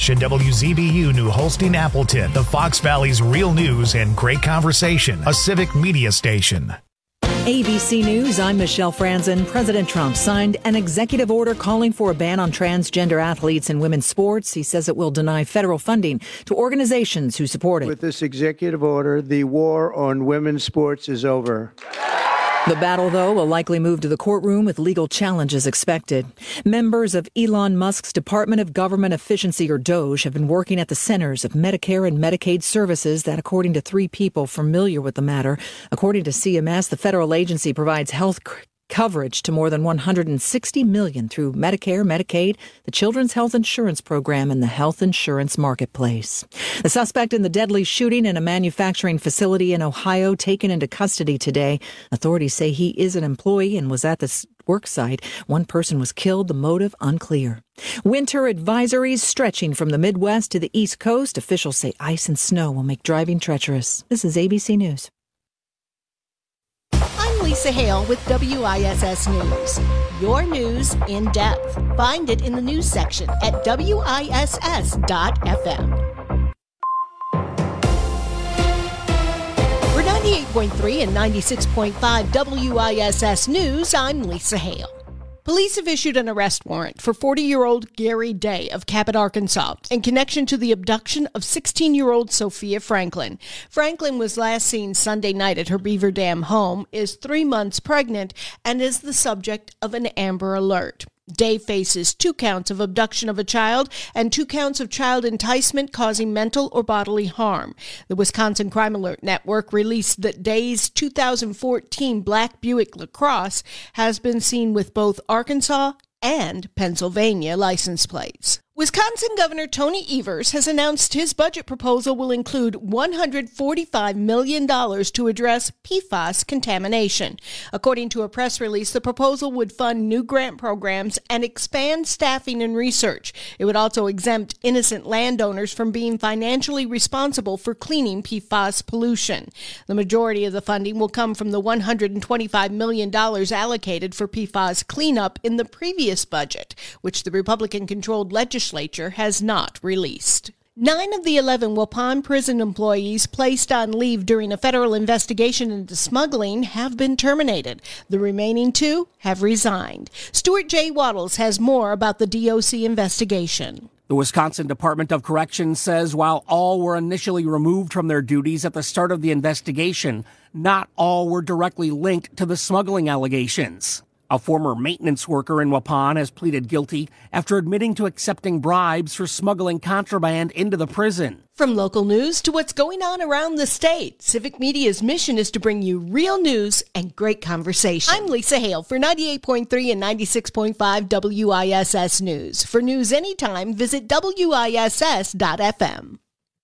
station WZBU New Holstein Appleton, the Fox Valley's real news and great conversation, a civic media station. ABC News, I'm Michelle Franzen. President Trump signed an executive order calling for a ban on transgender athletes in women's sports. He says it will deny federal funding to organizations who support it. With this executive order, the war on women's sports is over. The battle, though, will likely move to the courtroom with legal challenges expected. Members of Elon Musk's Department of Government Efficiency, or DOGE, have been working at the centers of Medicare and Medicaid services. That, according to 3 people familiar with the matter. According to CMS, the federal agency provides health coverage to more than 160 million through Medicare, Medicaid, the Children's Health Insurance Program, and the Health Insurance Marketplace. The suspect in the deadly shooting in a manufacturing facility in Ohio taken into custody today. Authorities say he is an employee and was at the work site. 1 person was killed, the motive unclear. Winter advisories stretching from the Midwest to the East Coast. Officials say ice and snow will make driving treacherous. This is ABC News. Lisa Hale with WISS News. Your news in depth. Find it in the news section at WISS.FM. For 98.3 and 96.5 WISS News, I'm Lisa Hale. Police have issued an arrest warrant for 40-year-old Gary Day of Cabot, Arkansas, in connection to the abduction of 16-year-old Sophia Franklin. Franklin was last seen Sunday night at her Beaver Dam home, is 3 months pregnant, and is the subject of an Amber Alert. Day faces 2 counts of abduction of a child and 2 counts of child enticement causing mental or bodily harm. The Wisconsin Crime Alert Network released that Day's 2014 black Buick LaCrosse has been seen with both Arkansas and Pennsylvania license plates. Wisconsin Governor Tony Evers has announced his budget proposal will include $145 million to address PFAS contamination. According to a press release, the proposal would fund new grant programs and expand staffing and research. It would also exempt innocent landowners from being financially responsible for cleaning PFAS pollution. The majority of the funding will come from the $125 million allocated for PFAS cleanup in the previous budget, which the Republican-controlled legislature has not released. 9 of the 11 Waupun prison employees placed on leave during a federal investigation into smuggling have been terminated. The remaining 2 have resigned. Stuart J. Waddles has more about the DOC investigation. The Wisconsin Department of Corrections says while all were initially removed from their duties at the start of the investigation, not all were directly linked to the smuggling allegations. A former maintenance worker in Waupun has pleaded guilty after admitting to accepting bribes for smuggling contraband into the prison. From local news to what's going on around the state, Civic Media's mission is to bring you real news and great conversation. I'm Lisa Hale for 98.3 and 96.5 WISS News. For news anytime, visit WISS.FM.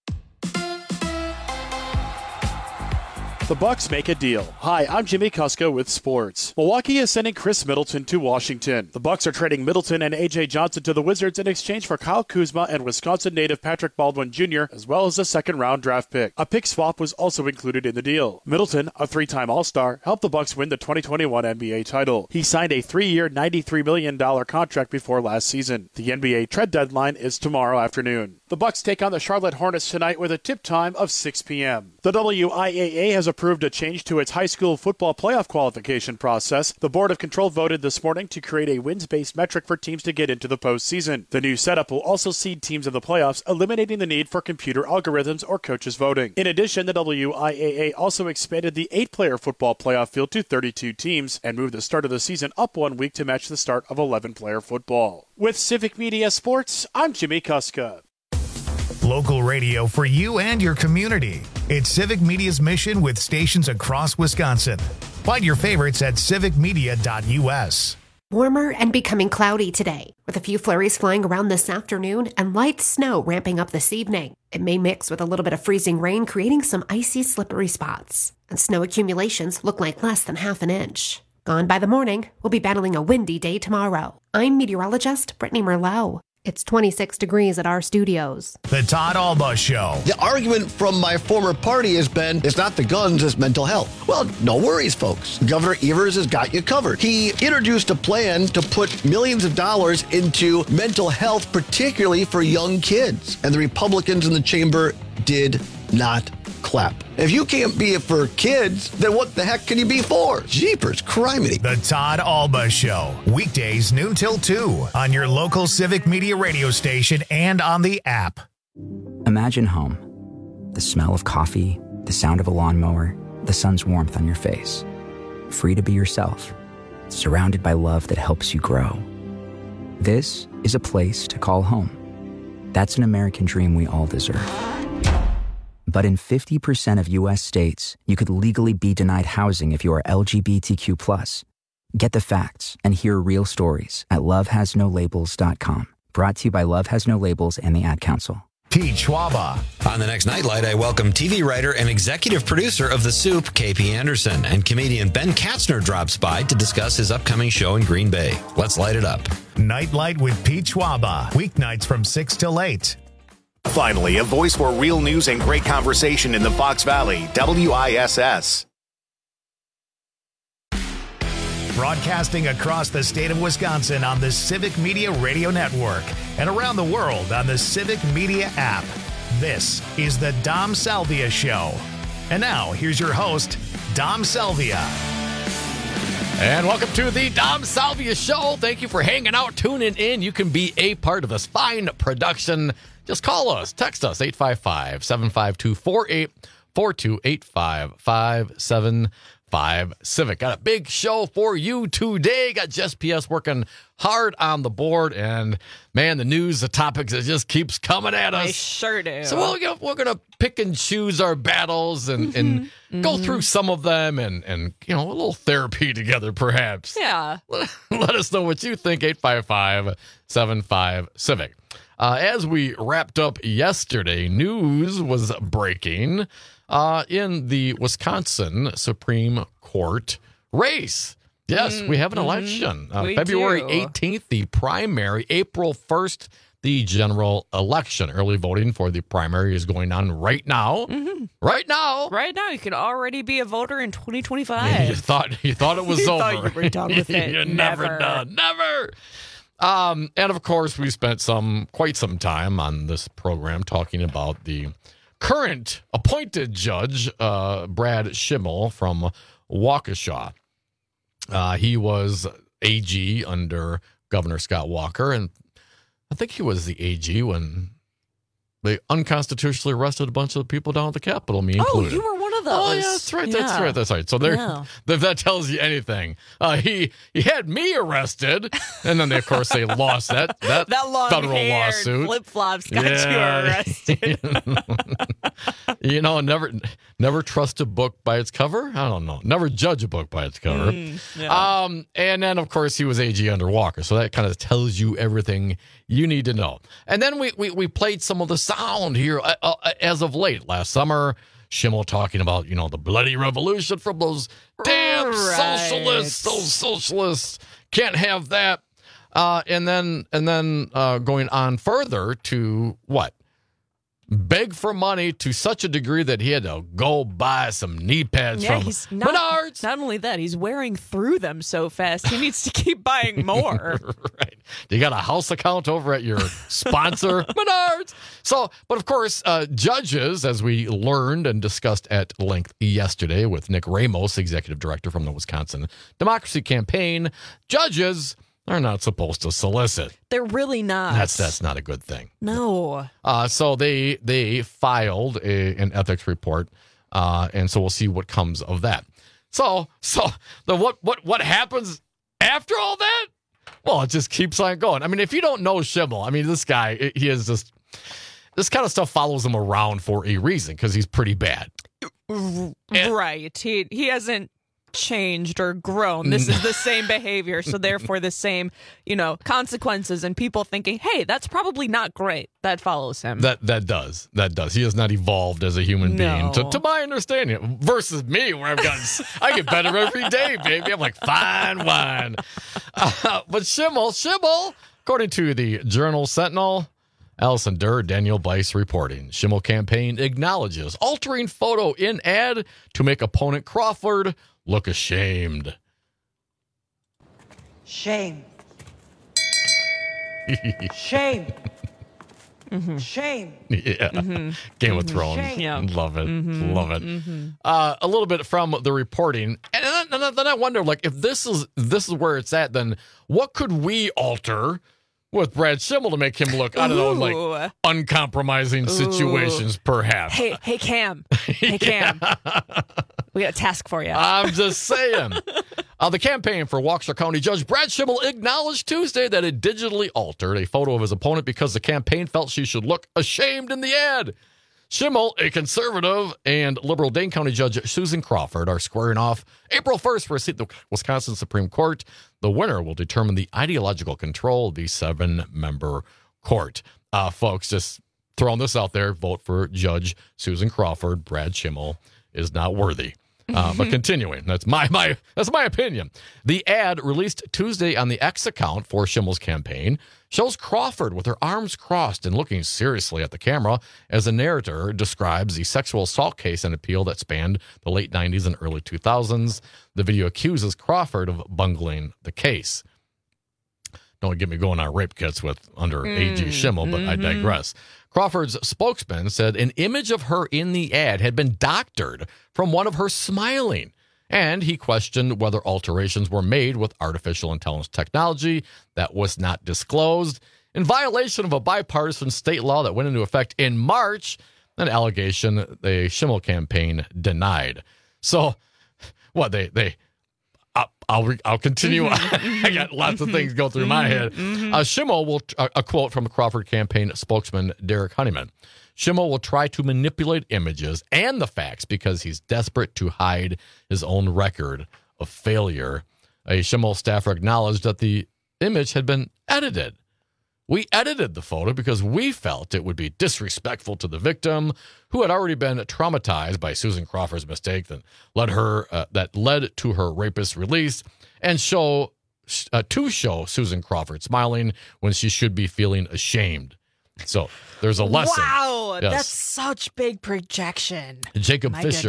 The Bucks make a deal. Hi, I'm Jimmy Kuska with sports. Milwaukee is sending Chris Middleton to Washington. The Bucks are trading Middleton and A.J. Johnson to the Wizards in exchange for Kyle Kuzma and Wisconsin native Patrick Baldwin Jr., as well as a second-round draft pick. A pick swap was also included in the deal. Middleton, a 3-time All-Star, helped the Bucks win the 2021 NBA title. He signed a 3-year, $93 million contract before last season. The NBA trade deadline is tomorrow afternoon. The Bucks take on the Charlotte Hornets tonight with a tip time of 6 p.m. The WIAA has approved a change to its high school football playoff qualification process. The Board of Control voted this morning to create a wins-based metric for teams to get into the postseason. The new setup will also seed teams in the playoffs, eliminating the need for computer algorithms or coaches voting. In addition, the WIAA also expanded the 8-player football playoff field to 32 teams and moved the start of the season up 1 week to match the start of 11-player football. With Civic Media Sports, I'm Jimmy Kuska. Local radio for you and your community. It's Civic Media's mission with stations across Wisconsin. Find your favorites at civicmedia.us. Warmer and becoming cloudy today, with a few flurries flying around this afternoon and light snow ramping up this evening. It may mix with a little bit of freezing rain, creating some icy, slippery spots. And snow accumulations look like less than half an inch. Gone by the morning, we'll be battling a windy day tomorrow. I'm meteorologist Brittany Merlot. It's 26 degrees at our studios. The Todd Alba Show. The argument from my former party has been, it's not the guns, it's mental health. Well, no worries, folks. Governor Evers has got you covered. He introduced a plan to put millions of dollars into mental health, particularly for young kids. And the Republicans in the chamber did not clap. If you can't be it for kids, then what the heck can you be for? Jeepers criminy. The Todd Alba Show. Weekdays noon till 2 on your local Civic Media radio station and on the app. Imagine home. The smell of coffee, the sound of a lawnmower, the sun's warmth on your face. Free to be yourself. Surrounded by love that helps you grow. This is a place to call home. That's an American dream we all deserve. But in 50% of U.S. states, you could legally be denied housing if you are LGBTQ+. Get the facts and hear real stories at lovehasnolabels.com. Brought to you by Love Has No Labels and the Ad Council. Pete Schwaba. On the next Nightlight, I welcome TV writer and executive producer of The Soup, KP Anderson, and comedian Ben Katzner drops by to discuss his upcoming show in Green Bay. Let's light it up. Nightlight with Pete Schwaba. Weeknights from 6 till 8. Finally, a voice for real news and great conversation in the Fox Valley, WISS. Broadcasting across the state of Wisconsin on the Civic Media Radio Network and around the world on the Civic Media app. This is the Dom Salvia Show. And now, here's your host, Dom Salvia. And welcome to the Dom Salvia Show. Thank you for hanging out, tuning in. You can be a part of this fine production. Just call us, text us, 855-752-4842, 855-575-CIVIC. Got a big show for you today. Got Jess PS working hard on the board. And, man, the news, the topics, it just keeps coming at us. They sure do. So we're going to pick and choose our battles and go through some of them and you know, a little therapy together, perhaps. Yeah. Let us know what you think, 855-75-CIVIC. As we wrapped up yesterday, news was breaking in the Wisconsin Supreme Court race. Yes, we have an election. February 18th, the primary. April 1st, the general election. Early voting for the primary is going on right now. Right now. Right now. You can already be a voter in 2025. You thought it was you over. Thought you were done with it. You're never done. Never. And of course, we spent quite some time on this program talking about the current appointed judge, Brad Schimmel from Waukesha. He was AG under Governor Scott Walker, and I think he was the AG when they unconstitutionally arrested a bunch of people down at the Capitol, me included. Oh, you were one of those. Oh, yeah, that's right. So if that tells you anything, he had me arrested, and then of course they lost that federal lawsuit. Flip-flops got you arrested. You know, never trust a book by its cover. I don't know. Never judge a book by its cover. And then of course he was AG under Walker, so that kind of tells you everything you need to know. And then we played some of the sound here as of late. Last summer, Schimmel talking about, you know, the bloody revolution from those damn socialists. Those socialists can't have that. And then going on further to what? Beg for money to such a degree that he had to go buy some knee pads from Menards. Not only that, he's wearing through them so fast, he needs to keep buying more. Right. You got a house account over at your sponsor, Menards. So, but of course, judges, as we learned and discussed at length yesterday with Nick Ramos, executive director from the Wisconsin Democracy Campaign, judges are not supposed to solicit. They're really not. That's not a good thing. No. So they filed an ethics report, and so we'll see what comes of that. So what happens after all that? Well, it just keeps on going. I mean, if you don't know Schimmel, I mean, this guy, he is just, this kind of stuff follows him around for a reason because he's pretty bad. Right. He hasn't changed or grown. This is the same behavior, so therefore the same, consequences, and people thinking, hey, that's probably not great. That follows him. That does. He has not evolved as a human being, to my understanding. Versus me, where I get better every day, baby. I'm like fine wine. But Schimmel, According to the Journal Sentinel, Allison Durr, Daniel Bice reporting. Schimmel campaign acknowledges altering photo in ad to make opponent Crawford look ashamed. Shame. Shame. Mm-hmm. Shame. Yeah. Mm-hmm. Game of Thrones. Shame. Yeah. Love it. Mm-hmm. Love it. Mm-hmm. A little bit from the reporting. And then I wonder, like, if this is where it's at, then what could we alter with Brad Schimmel to make him look, I don't know, like uncompromising situations, perhaps? Hey, Cam. Hey, Cam. We got a task for you. I'm just saying. The campaign for Waukesha County Judge Brad Schimmel acknowledged Tuesday that it digitally altered a photo of his opponent because the campaign felt she should look ashamed in the ad. Schimmel, a conservative, and liberal Dane County Judge Susan Crawford are squaring off April 1st for a seat in the Wisconsin Supreme Court. The winner will determine the ideological control of the 7-member court. Folks, just throwing this out there, vote for Judge Susan Crawford. Brad Schimmel is not worthy. But continuing, that's my opinion. The ad released Tuesday on the X account for Schimmel's campaign shows Crawford with her arms crossed and looking seriously at the camera as the narrator describes the sexual assault case and appeal that spanned the late 90s and early 2000s. The video accuses Crawford of bungling the case. Don't get me going on rape kits with under A.G. Schimmel, but I digress. Crawford's spokesman said an image of her in the ad had been doctored from one of her smiling, and he questioned whether alterations were made with artificial intelligence technology that was not disclosed in violation of a bipartisan state law that went into effect in March, an allegation the Schimmel campaign denied. So, what, I'll continue. I got lots of things go through my head. Schimmel will, a quote from a Crawford campaign spokesman, Derek Honeyman. Schimmel will try to manipulate images and the facts because he's desperate to hide his own record of failure. A Schimmel staffer acknowledged that the image had been edited. We edited the photo because we felt it would be disrespectful to the victim, who had already been traumatized by Susan Crawford's mistake that led to her rapist release, and to show Susan Crawford smiling when she should be feeling ashamed. So there's a lesson. Wow, yes. That's such big projection. Jacob Fisher,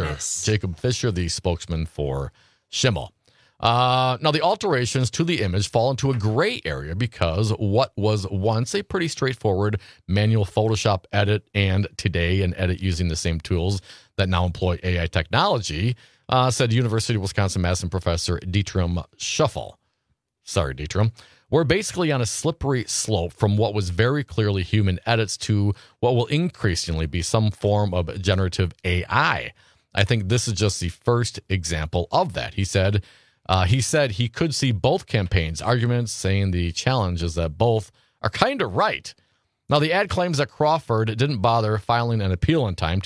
the spokesman for Schimmel. Now, the alterations to the image fall into a gray area because what was once a pretty straightforward manual Photoshop edit and today an edit using the same tools that now employ AI technology, said University of Wisconsin-Madison professor Dietram Schuffel. Sorry, Dietram. We're basically on a slippery slope from what was very clearly human edits to what will increasingly be some form of generative AI. I think this is just the first example of that, he said. He said he could see both campaigns' arguments, saying the challenge is that both are kind of right. Now, the ad claims that Crawford didn't bother filing an appeal in time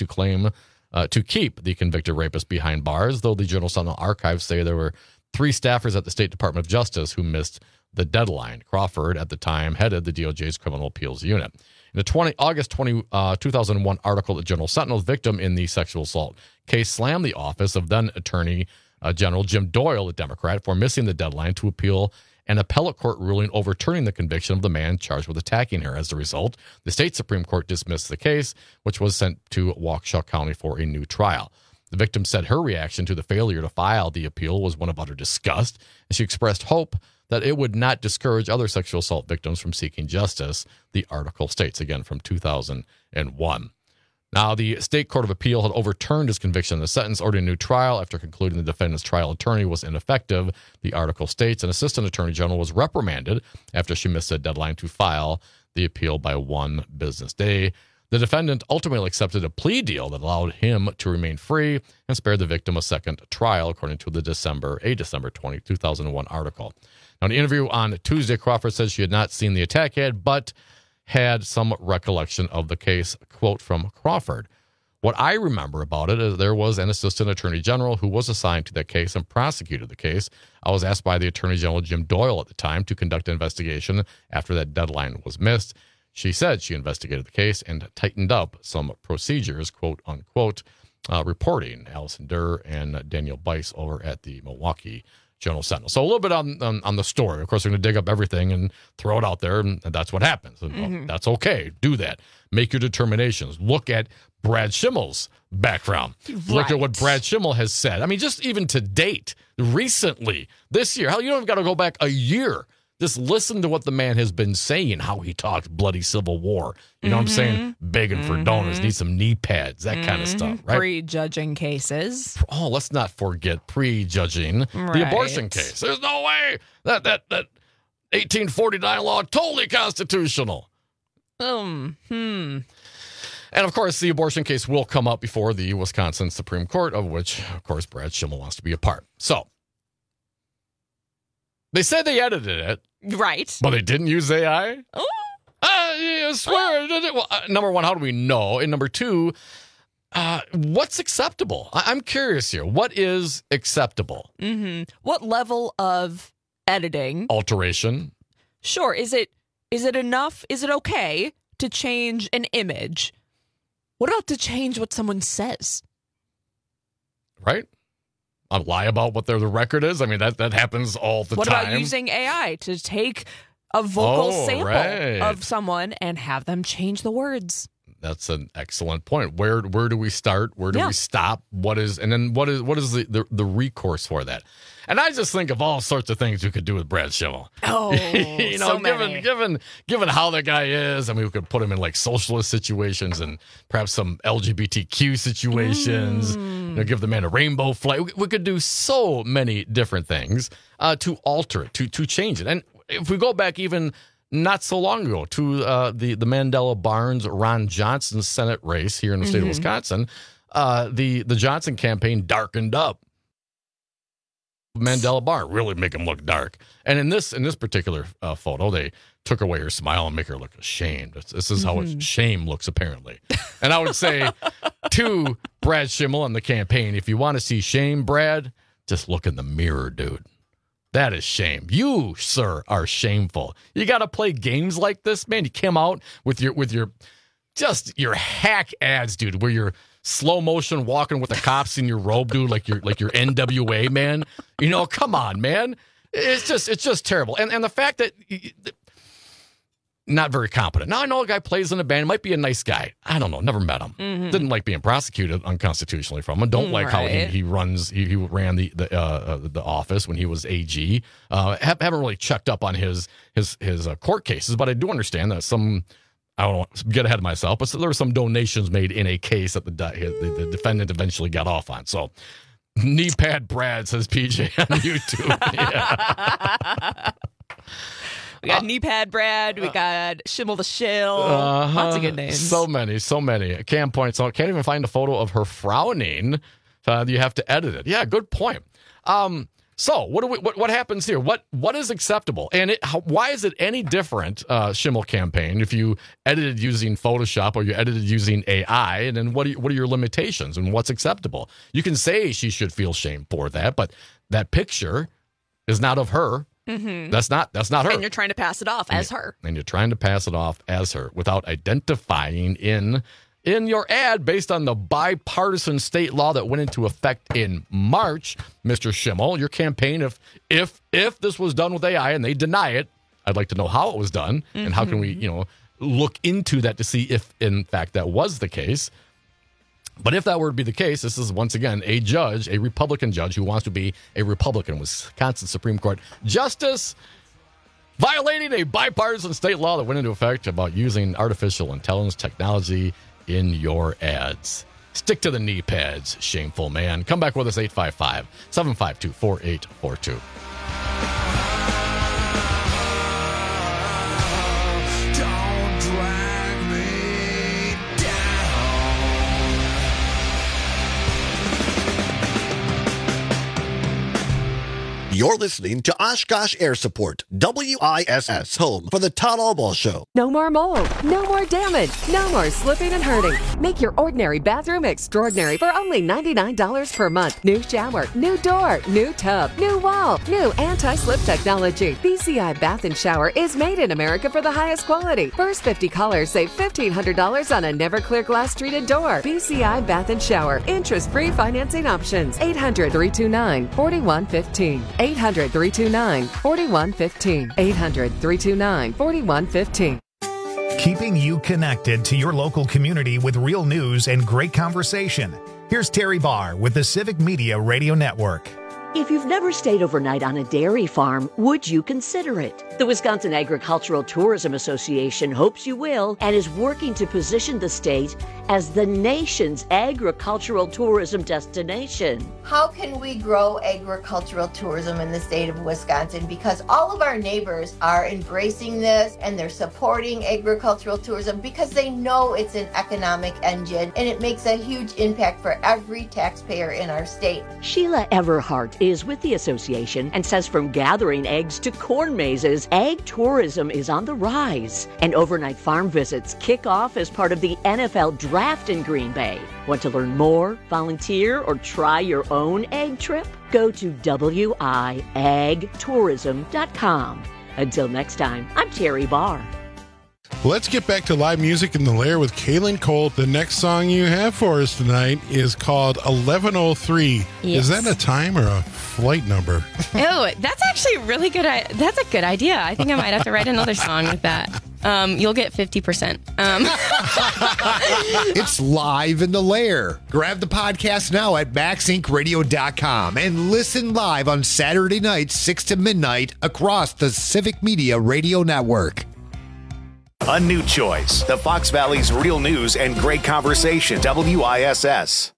to keep the convicted rapist behind bars, though the Journal-Sentinel archives say there were 3 staffers at the State Department of Justice who missed the deadline. Crawford, at the time, headed the DOJ's Criminal Appeals Unit. In a August 2001 article, the Journal-Sentinel's victim in the sexual assault case slammed the office of then Attorney General Jim Doyle, a Democrat, for missing the deadline to appeal an appellate court ruling overturning the conviction of the man charged with attacking her. As a result, the state Supreme Court dismissed the case, which was sent to Waukesha County for a new trial. The victim said her reaction to the failure to file the appeal was one of utter disgust, and she expressed hope that it would not discourage other sexual assault victims from seeking justice, the article states, again from 2001. Now, the State Court of Appeal had overturned his conviction and the sentence, ordering a new trial after concluding the defendant's trial attorney was ineffective. The article states an assistant attorney general was reprimanded after she missed a deadline to file the appeal by 1 business day. The defendant ultimately accepted a plea deal that allowed him to remain free and spared the victim a second trial, according to the December 2001 article. Now, in an interview on Tuesday, Crawford said she had not seen the attack ad, but had some recollection of the case. Quote from Crawford: "What I remember about it is there was an assistant attorney general who was assigned to that case and prosecuted the case. I was asked by the attorney general, Jim Doyle, at the time to conduct an investigation after that deadline was missed. She said she investigated the case and tightened up some procedures," quote unquote, reporting Allison Durr and Daniel Bice over at the Milwaukee Journal Sentinel. So a little bit on the story. Of course, they're going to dig up everything and throw it out there, and that's what happens. Well, that's okay. Do that. Make your determinations. Look at Brad Schimmel's background. Look at what Brad Schimmel has said. I mean, just even to date, recently, this year, hell, you don't even got to go back a year. Just listen to what the man has been saying, how he talks bloody Civil War. You know what I'm saying? Begging for donuts, need some knee pads, that kind of stuff, right? Prejudging cases. Oh, let's not forget prejudging the abortion case. There's no way that 1849 law totally constitutional. And of course, the abortion case will come up before the Wisconsin Supreme Court, of which, of course, Brad Schimmel wants to be a part. So, they said they edited it. Right. But they didn't use AI? Oh. I swear. Well, number one, how do we know? And number two, what's acceptable? I'm curious here. What is acceptable? What level of editing? Alteration. Sure. Is it enough? Is it okay to change an image? What about to change what someone says? Right? Lie about what the record is? I mean, that happens all the time. What about using AI to take a vocal sample of someone and have them change the words? That's an excellent point. Where do we start? Where do we stop? What is the recourse for that? And I just think of all sorts of things we could do with Brad Schimmel. Oh, so many. Given how the guy is, I mean, we could put him in like socialist situations and perhaps some LGBTQ situations. Give the man a rainbow flag. We could do so many different things to alter it, to change it. And if we go back even not so long ago to the Mandela Barnes-Ron Johnson Senate race here in the state of Wisconsin, the Johnson campaign darkened up Mandela Barnes, really make him look dark. And in this particular photo, they took away her smile and make her look ashamed. This is how shame looks, apparently. And I would say to Brad Schimmel and the campaign, if you want to see shame, Brad, just look in the mirror, dude. That is shame. You, sir, are shameful. You got to play games like this, man. You came out with your hack ads, dude, where you're slow motion walking with the cops in your robe, dude, like your NWA, man. You know, come on, man. It's just terrible. And the fact that not very competent. Now I know a guy plays in a band, might be a nice guy. I don't know, never met him. Didn't like being prosecuted unconstitutionally from him. Don't like how he ran the office when he was AG. Haven't really checked up on his court cases, but I do understand that I don't want to get ahead of myself, but there were some donations made in a case that the defendant eventually got off on. So, knee pad Brad, says PJ on YouTube. Yeah. We got knee pad Brad. We got Schimmel the Shill. Lots of good names. So many. Cam points out, can't even find a photo of her frowning. You have to edit it. Yeah, good point. So what happens here? What is acceptable? And why is it any different, Schimmel campaign, if you edited using Photoshop or you edited using AI? And then what are your limitations and what's acceptable? You can say she should feel shame for that, but that picture is not of her. That's not her. And you're trying to pass it off as her. And you're trying to pass it off as her without identifying in your ad based on the bipartisan state law that went into effect in March. Mr. Schimmel, your campaign, if this was done with AI and they deny it, I'd like to know how it was done and how can we, look into that to see if in fact that was the case. But if that were to be the case, this is once again a Republican judge who wants to be a Republican, Wisconsin Supreme Court justice, violating a bipartisan state law that went into effect about using artificial intelligence technology in your ads. Stick to the knee pads, shameful man. Come back with us, 855-752-4842. You're listening to Oshkosh Air Support, WISS, home for the Todd Albaugh Show. No more mold, no more damage, no more slipping and hurting. Make your ordinary bathroom extraordinary for only $99 per month. New shower, new door, new tub, new wall, new anti-slip technology. BCI Bath and Shower is made in America for the highest quality. First 50 callers save $1,500 on a never clear glass treated door. BCI Bath and Shower, interest-free financing options. 800-329-4115. 800-329-4115. 800-329-4115. Keeping you connected to your local community with real news and great conversation. Here's Terry Barr with the Civic Media Radio Network. If you've never stayed overnight on a dairy farm, would you consider it? The Wisconsin Agricultural Tourism Association hopes you will and is working to position the state as the nation's agricultural tourism destination. How can we grow agricultural tourism in the state of Wisconsin? Because all of our neighbors are embracing this and they're supporting agricultural tourism because they know it's an economic engine and it makes a huge impact for every taxpayer in our state. Sheila Everhart is with the association and says from gathering eggs to corn mazes, ag tourism is on the rise. And overnight farm visits kick off as part of the NFL Draft in Green Bay. Want to learn more, volunteer, or try your own egg trip? Go to wiagtourism.com. Until next time, I'm Terry Barr. Let's get back to live music in the Lair with Kaylin Colt. The next song you have for us tonight is called 1103. Yes. Is that a time or a flight number? Oh, that's actually really good. That's a good idea. I think I might have to write another song with that. You'll get 50%. It's live in the Lair. Grab the podcast now at MaxIncRadio.com and listen live on Saturday nights, 6 to midnight, across the Civic Media Radio Network. A new choice. The Fox Valley's real news and great conversation. WISS.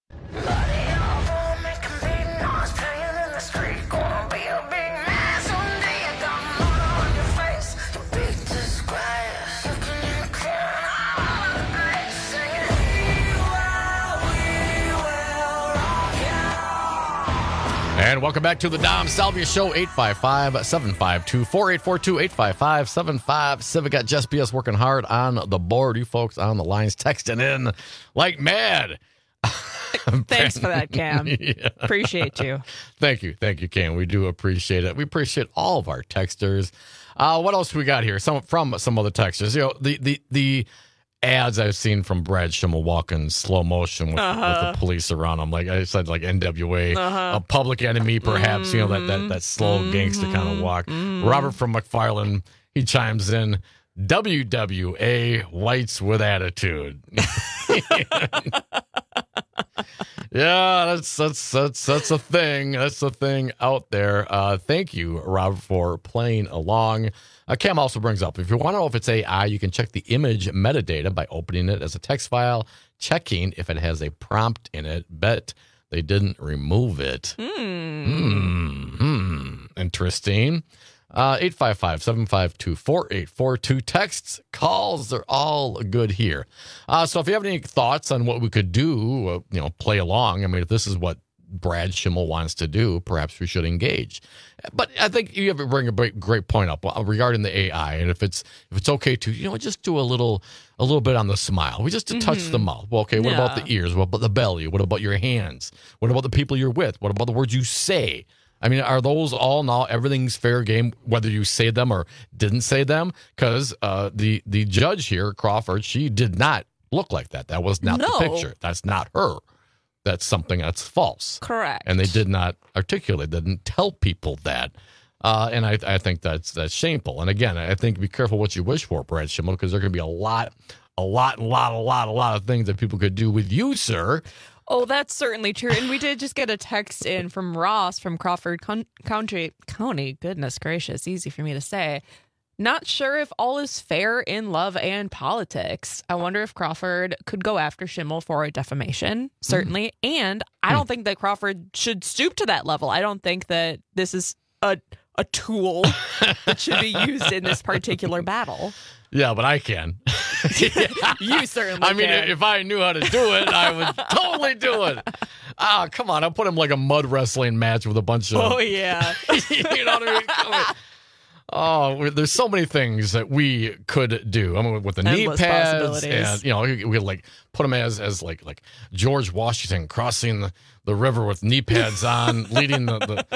And welcome back to the Dom Salvia Show, 855-752-4842, 855-75. Civic got Jess BS working hard on the board. You folks on the lines texting in like mad. Thanks for that, Cam. Yeah. Appreciate you. Thank you, Cam. We do appreciate it. We appreciate all of our texters. What else we got here? From some other texters. You know, the ads I've seen from Brad Schimmel walking slow motion with the police around him, like I said, like NWA, a Public Enemy, perhaps. You know, that slow gangster kind of walk. Robert from McFarland, he chimes in, WWA, whites with attitude. Yeah, that's a thing. That's a thing out there. Thank you, Robert, for playing along. Cam also brings up, if you want to know if it's AI, you can check the image metadata by opening it as a text file, checking if it has a prompt in it. Bet they didn't remove it. Interesting. 855-752-4842. Texts, calls, they're all good here. So if you have any thoughts on what we could do, play along. I mean, if this is what Brad Schimmel wants to do, perhaps we should engage. But I think you have to bring a great point up regarding the AI, and if it's okay to just do a little bit on the smile. We just to touch the mouth. Well, okay, what about the ears? What about the belly? What about your hands? What about the people you're with? What about the words you say? I mean, are those all now everything's fair game, whether you say them or didn't say them? Because the judge here, Crawford, she did not look like that. That was not the picture. That's not her. That's something that's false. Correct. And they did not articulate, didn't tell people that. And I think that's shameful. And again, I think be careful what you wish for, Brad Schimmel, because there are going to be a lot of things that people could do with you, sir. Oh, that's certainly true. And we did just get a text in from Ross from Crawford County. Goodness gracious, easy for me to say. Not sure if all is fair in love and politics. I wonder if Crawford could go after Schimmel for a defamation, certainly. And I don't think that Crawford should stoop to that level. I don't think that this is a tool that should be used in this particular battle. Yeah, but I can. You certainly can. If I knew how to do it, I would totally do it. Come on. I'll put him like a mud wrestling match with a bunch of... Oh, yeah. You know what I mean? Oh, there's so many things that we could do. I mean, with the knee pads, and we could like put him as like George Washington crossing the river with knee pads on, leading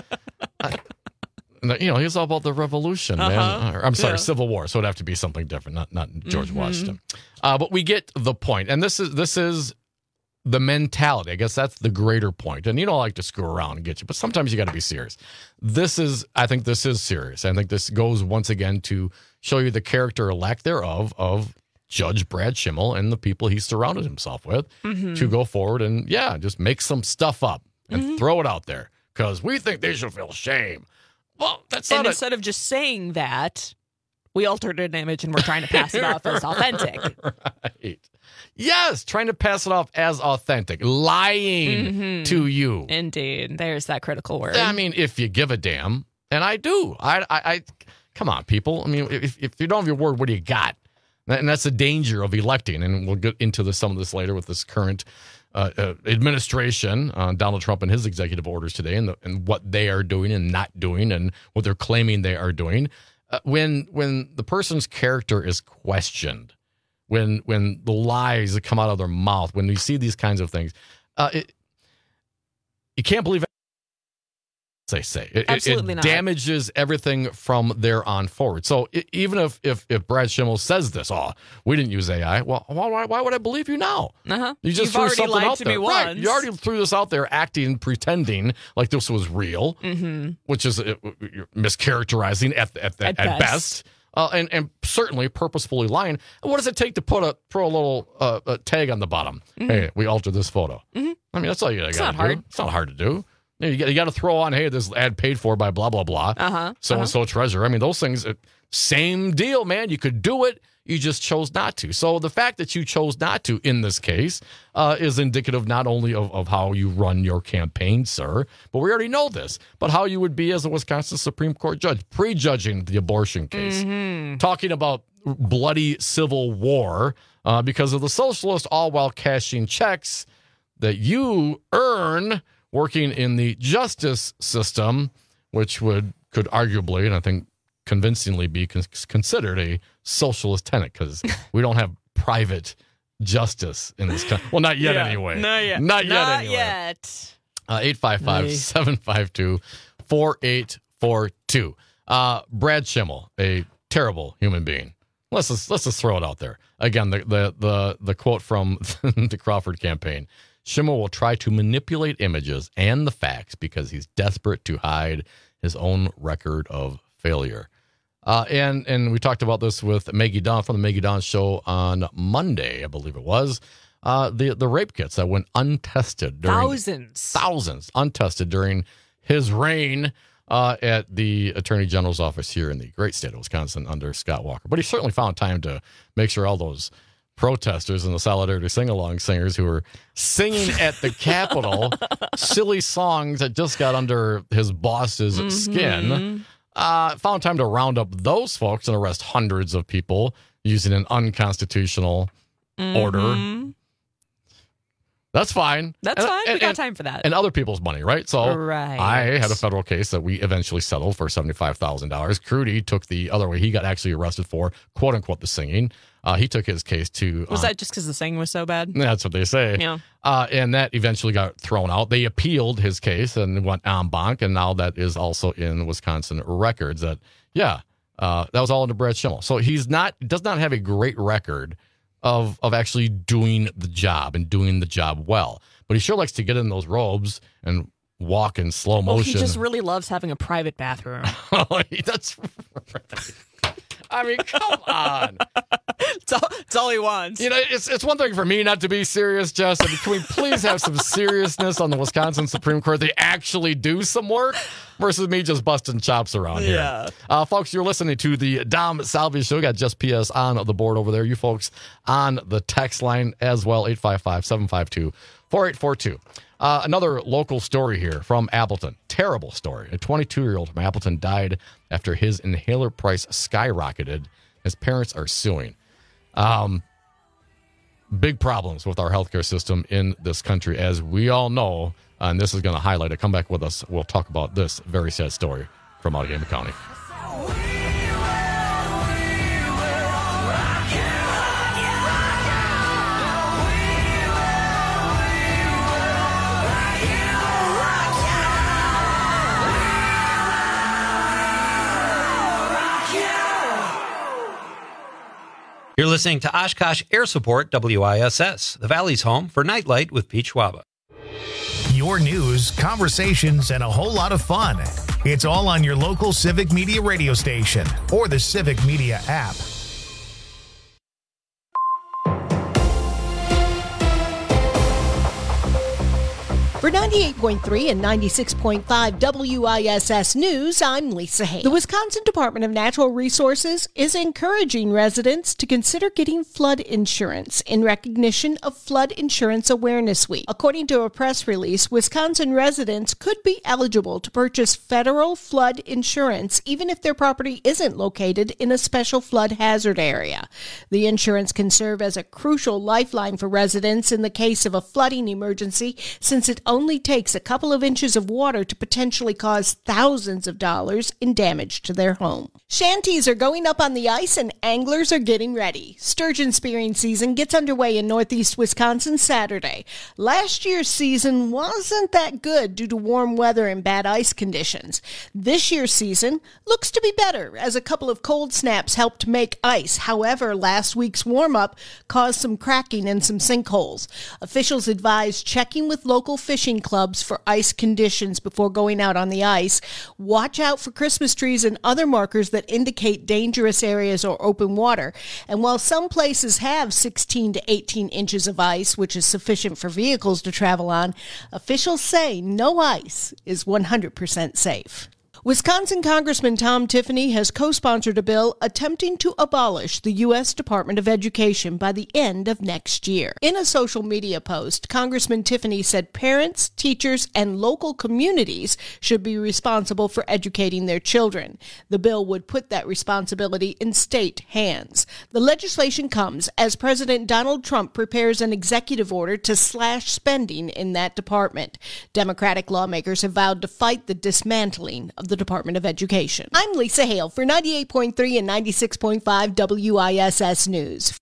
he's all about the revolution, man. I'm sorry, Civil War. So it'd have to be something different, not George Washington. But we get the point, and this is the mentality. I guess that's the greater point. And you don't like to screw around and get you, but sometimes you got to be serious. I think this is serious. I think this goes once again to show you the character or lack thereof of Judge Brad Schimmel and the people he surrounded himself with to go forward and, just make some stuff up and throw it out there because we think they should feel shame. Well, that's not And instead of just saying that, we altered an image and we're trying to pass it off as authentic. Right. Yes, trying to pass it off as authentic, lying to you. Indeed. There's that critical word. I mean, if you give a damn, and I do. I come on, people. I mean, if you don't have your word, what do you got? And that's the danger of electing. And we'll get into some of this later with this current administration, Donald Trump and his executive orders today, and what they are doing and not doing, and what they're claiming they are doing. When the person's character is questioned, when the lies that come out of their mouth, when you see these kinds of things, you can't believe it. They say Absolutely it not. damages everything from there on forward. So even if Brad Schimmel says this, we didn't use AI. Well, why would I believe you now? You just You've threw already something lied out to there. me Right. once. You already threw this out there, pretending like this was real, which is mischaracterizing at best. And certainly purposefully lying. And what does it take to put a little tag on the bottom? Hey, we altered this photo. I mean, that's all you got to do. hard. It's not hard to do. You got to throw on, hey, this ad paid for by blah, blah, blah. So-and-so treasurer. I mean, those things, same deal, man. You could do it. You just chose not to. So the fact that you chose not to in this case is indicative not only of how you run your campaign, sir, but we already know this, but how you would be as a Wisconsin Supreme Court judge, prejudging the abortion case, talking about bloody civil war because of the socialists, all while cashing checks that you earn working in the justice system, which could arguably, and I think convincingly, be considered a socialist tenet because we don't have private justice in this country. Well, not yet anyway. Not yet. 855-752-4842. Brad Schimmel, a terrible human being. Let's just throw it out there. Again, the quote from the Crawford campaign. Schimmel will try to manipulate images and the facts because he's desperate to hide his own record of failure. And we talked about this with Maggie Dawn from the Maggie Dawn show on Monday, I believe it was. The rape kits that went untested. Thousands untested during his reign at the Attorney General's office here in the great state of Wisconsin under Scott Walker. But he certainly found time to make sure all those protesters and the Solidarity Sing-Along singers who were singing at the Capitol silly songs that just got under his boss's skin, found time to round up those folks and arrest hundreds of people using an unconstitutional order. That's fine. That's fine. We got time for that. And other people's money, right? So Right. I had a federal case that we eventually settled for $75,000. Crudy took the other way. He got actually arrested for, quote unquote, the singing. He took his case to... Was that just because the singing was so bad? That's what they say. Yeah. And that eventually got thrown out. They appealed his case and went en banc, and now that is also in Wisconsin records. That was all under Brad Schimmel. So does not have a great record of actually doing the job and doing the job well. But he sure likes to get in those robes and walk in slow motion. He just really loves having a private bathroom. That's right. I mean, come on. It's all he wants. You know, it's one thing for me not to be serious, Jess. I mean, can we please have some seriousness on the Wisconsin Supreme Court? They actually do some work versus me just busting chops around here. Yeah. Folks, you're listening to the Dom Salvia Show. We got Just PS on the board over there. You folks on the text line as well, 855-752-4842. Another local story here from Appleton. Terrible story. A 22-year-old from Appleton died after his inhaler price skyrocketed. His parents are suing. Big problems with our healthcare system in this country, as we all know, and this is going to highlight it. Come back with us. We'll talk about this very sad story from Allegheny County. You're listening to Oshkosh Air Support WISS, the Valley's home for Nightlight with Pete Schwaba. Your news, conversations, and a whole lot of fun. It's all on your local Civic Media radio station or the Civic Media app. For 98.3 and 96.5 WISS News, I'm Lisa Hay. The Wisconsin Department of Natural Resources is encouraging residents to consider getting flood insurance in recognition of Flood Insurance Awareness Week. According to a press release, Wisconsin residents could be eligible to purchase federal flood insurance even if their property isn't located in a special flood hazard area. The insurance can serve as a crucial lifeline for residents in the case of a flooding emergency, since it only takes a couple of inches of water to potentially cause thousands of dollars in damage to their home. Shanties are going up on the ice and anglers are getting ready. Sturgeon spearing season gets underway in northeast Wisconsin Saturday. Last year's season wasn't that good due to warm weather and bad ice conditions. This year's season looks to be better as a couple of cold snaps helped make ice. However, last week's warm-up caused some cracking and some sinkholes. Officials advise checking with local fishing clubs for ice conditions before going out on the ice. Watch out for Christmas trees and other markers that indicate dangerous areas or open water. And while some places have 16 to 18 inches of ice, which is sufficient for vehicles to travel on, officials say no ice is 100% safe. Wisconsin Congressman Tom Tiffany has co-sponsored a bill attempting to abolish the U.S. Department of Education by the end of next year. In a social media post, Congressman Tiffany said parents, teachers, and local communities should be responsible for educating their children. The bill would put that responsibility in state hands. The legislation comes as President Donald Trump prepares an executive order to slash spending in that department. Democratic lawmakers have vowed to fight the dismantling of the Department of Education. I'm Lisa Hale for 98.3 and 96.5 WISS News.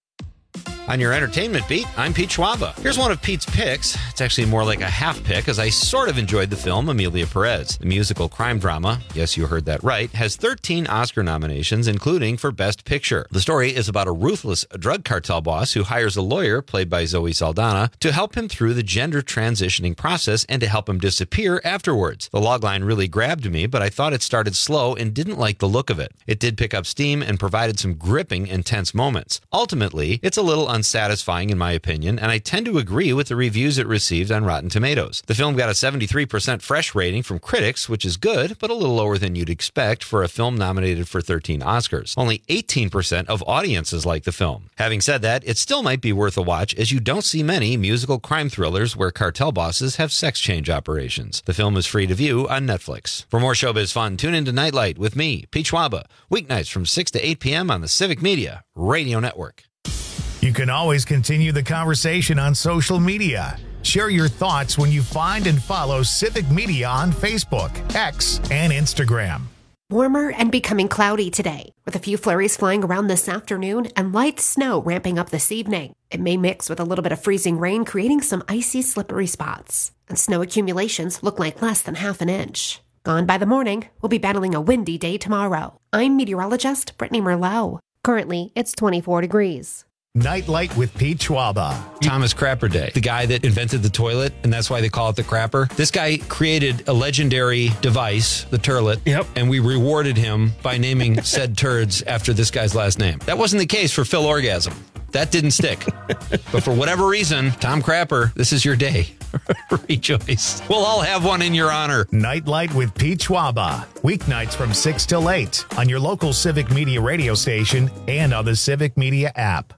On your entertainment beat, I'm Pete Schwaba. Here's one of Pete's picks. It's actually more like a half pick, as I sort of enjoyed the film Amelia Perez. The musical crime drama, yes, you heard that right, has 13 Oscar nominations, including for Best Picture. The story is about a ruthless drug cartel boss who hires a lawyer, played by Zoe Saldana, to help him through the gender transitioning process and to help him disappear afterwards. The logline really grabbed me, but I thought it started slow and didn't like the look of it. It did pick up steam and provided some gripping, intense moments. Ultimately, it's a little unsatisfying in my opinion, and I tend to agree with the reviews it received on Rotten Tomatoes. The film got a 73% fresh rating from critics, which is good, but a little lower than you'd expect for a film nominated for 13 Oscars. Only 18% of audiences like the film. Having said that, it still might be worth a watch, as you don't see many musical crime thrillers where cartel bosses have sex change operations. The film is free to view on Netflix. For more showbiz fun, tune into Nightlight with me, Pete Schwaba, weeknights from 6 to 8 p.m. on the Civic Media Radio Network. You can always continue the conversation on social media. Share your thoughts when you find and follow Civic Media on Facebook, X, and Instagram. Warmer and becoming cloudy today, with a few flurries flying around this afternoon and light snow ramping up this evening. It may mix with a little bit of freezing rain, creating some icy, slippery spots. And snow accumulations look like less than half an inch. Gone by the morning, we'll be battling a windy day tomorrow. I'm meteorologist Brittany Merlot. Currently, it's 24 degrees. Nightlight with Pete Schwaba. Thomas Crapper Day, the guy that invented the toilet, and that's why they call it the crapper. This guy created a legendary device, the turlet, and we rewarded him by naming said turds after this guy's last name. That wasn't the case for Phil Orgasm. That didn't stick. But for whatever reason, Tom Crapper, this is your day. Rejoice. We'll all have one in your honor. Nightlight with Pete Schwaba. Weeknights from 6 till 8 on your local Civic Media radio station and on the Civic Media app.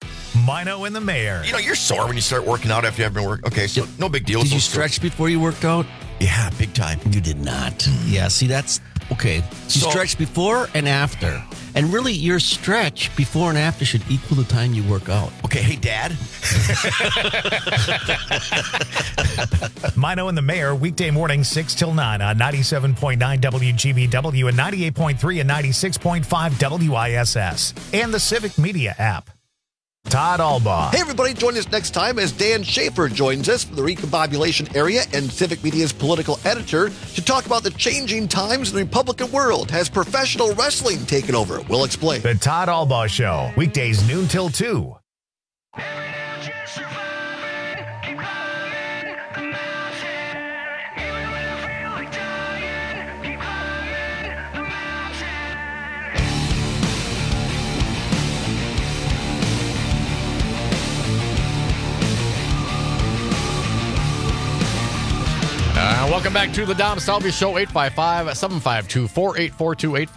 Mino and the Mayor. You know, you're sore when you start working out after you haven't been working. Okay, so no big deal. Did you stretch before you worked out? Yeah, big time. You did not. Yeah, see, that's okay. You stretch before and after. And really, your stretch before and after should equal the time you work out. Okay, hey, Dad. Mino and the Mayor, weekday morning, 6 till 9 on 97.9 WGBW and 98.3 and 96.5 WISS and the Civic Media app. Todd Albaugh. Hey, everybody, join us next time as Dan Schaefer joins us from the Recombobulation area and Civic Media's political editor to talk about the changing times in the Republican world. Has professional wrestling taken over? We'll explain. The Todd Albaugh Show, weekdays noon till 2. Welcome back to the Dom Salvia Show, 855-752-4842,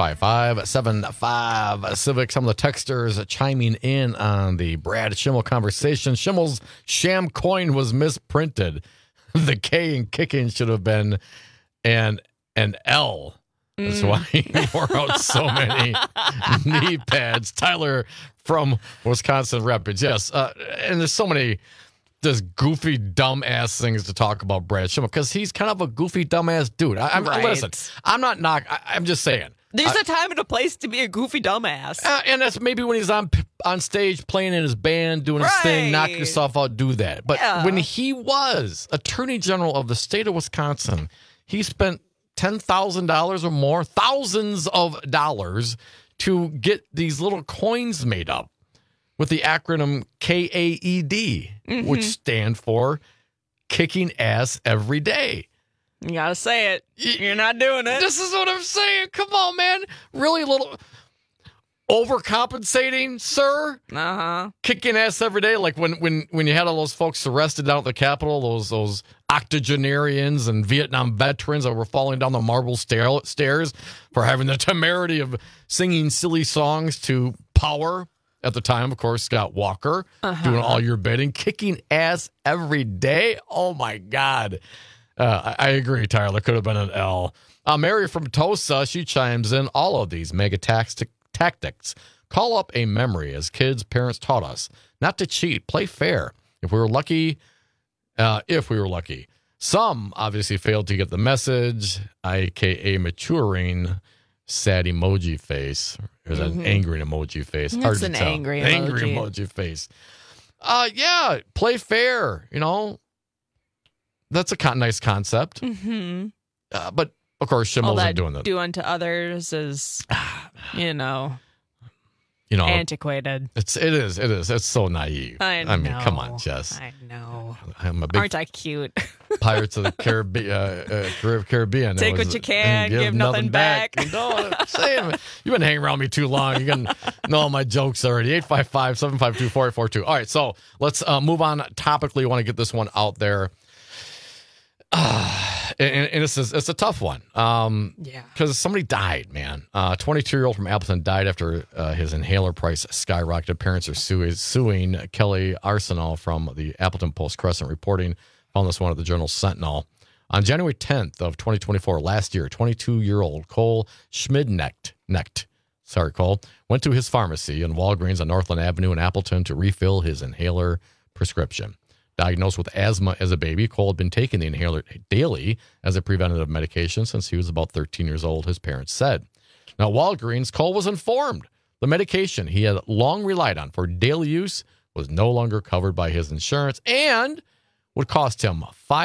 855-75 Civic. Some of the texters chiming in on the Brad Schimmel conversation. Schimmel's sham coin was misprinted. The K in kicking should have been an L. That's why he wore out so many knee pads. Tyler from Wisconsin Rapids. Yes, and there's so many just goofy, dumb-ass things to talk about Brad Schimmel, because he's kind of a goofy, dumb-ass dude. Listen, I'm not I'm just saying. There's a time and a place to be a goofy dumbass. And that's maybe when he's on stage playing in his band, doing his thing, knock yourself out, do that. But when he was Attorney General of the state of Wisconsin, he spent $10,000 or more, thousands of dollars, to get these little coins made up with the acronym KAED, which stand for kicking ass every day. You gotta say it. You're not doing it. This is what I'm saying. Come on, man. Really a little overcompensating, sir. Kicking ass every day, like when you had all those folks arrested down at the Capitol, those octogenarians and Vietnam veterans that were falling down the marble stairs for having the temerity of singing silly songs to power. At the time, of course, Scott Walker, doing all your bidding, kicking ass every day. Oh, my God. I agree, Tyler. Could have been an L. Mary from Tosa, she chimes in. All of these mega tactics call up a memory. As kids, parents taught us not to cheat, play fair. If we were lucky. Some obviously failed to get the message, a.k.a. maturing. Sad emoji face. There's an angry emoji face. Hard to tell. Angry emoji face. Yeah, play fair. You know, that's a nice concept. But of course, Schimmel isn't doing that. Do unto others is, antiquated. It is. It's so naive. I know. I mean, come on, Jess. I know. Aren't I cute? Pirates of the Caribbean. Take what you can, give nothing back. You know, I'm saying, you've been hanging around me too long. You're going to know all my jokes already. 855-752-4842. All right, so let's move on topically. I want to get this one out there. And it's a tough one. Because somebody died, man. 22-year-old from Appleton died after his inhaler price skyrocketed. Parents are suing Kelly Arsenal from the Appleton Post-Crescent reporting. Found this one at the Journal Sentinel. On January 10th of 2024, last year, 22-year-old Cole Schmidknecht, went to his pharmacy in Walgreens on Northland Avenue in Appleton to refill his inhaler prescription. Diagnosed with asthma as a baby, Cole had been taking the inhaler daily as a preventative medication since he was about 13 years old, his parents said. Now, Walgreens, Cole was informed the medication he had long relied on for daily use was no longer covered by his insurance and would cost him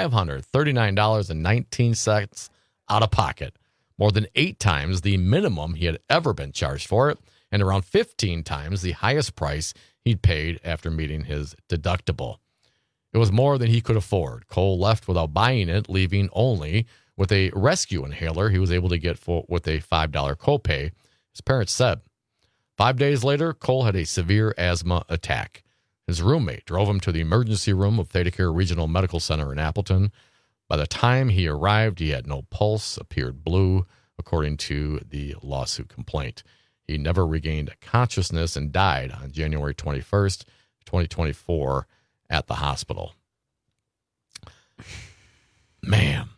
$539.19 out of pocket, more than 8 times the minimum he had ever been charged for it, and around 15 times the highest price he'd paid after meeting his deductible. It was more than he could afford. Cole left without buying it, leaving only with a rescue inhaler he was able to get with a $5 copay, his parents said. 5 days later, Cole had a severe asthma attack. His roommate drove him to the emergency room of ThedaCare Regional Medical Center in Appleton. By the time he arrived, he had no pulse, appeared blue, according to the lawsuit complaint. He never regained consciousness and died on January 21st, 2024, at the hospital. Man.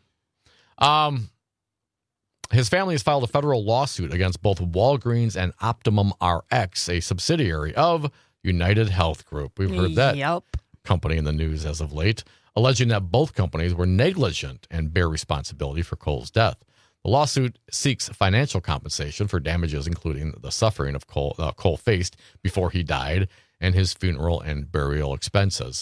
His family has filed a federal lawsuit against both Walgreens and Optimum RX, a subsidiary of United Health Group. We've heard that company in the news as of late, alleging that both companies were negligent and bear responsibility for Cole's death. The lawsuit seeks financial compensation for damages, including the suffering of Cole faced before he died and his funeral and burial expenses.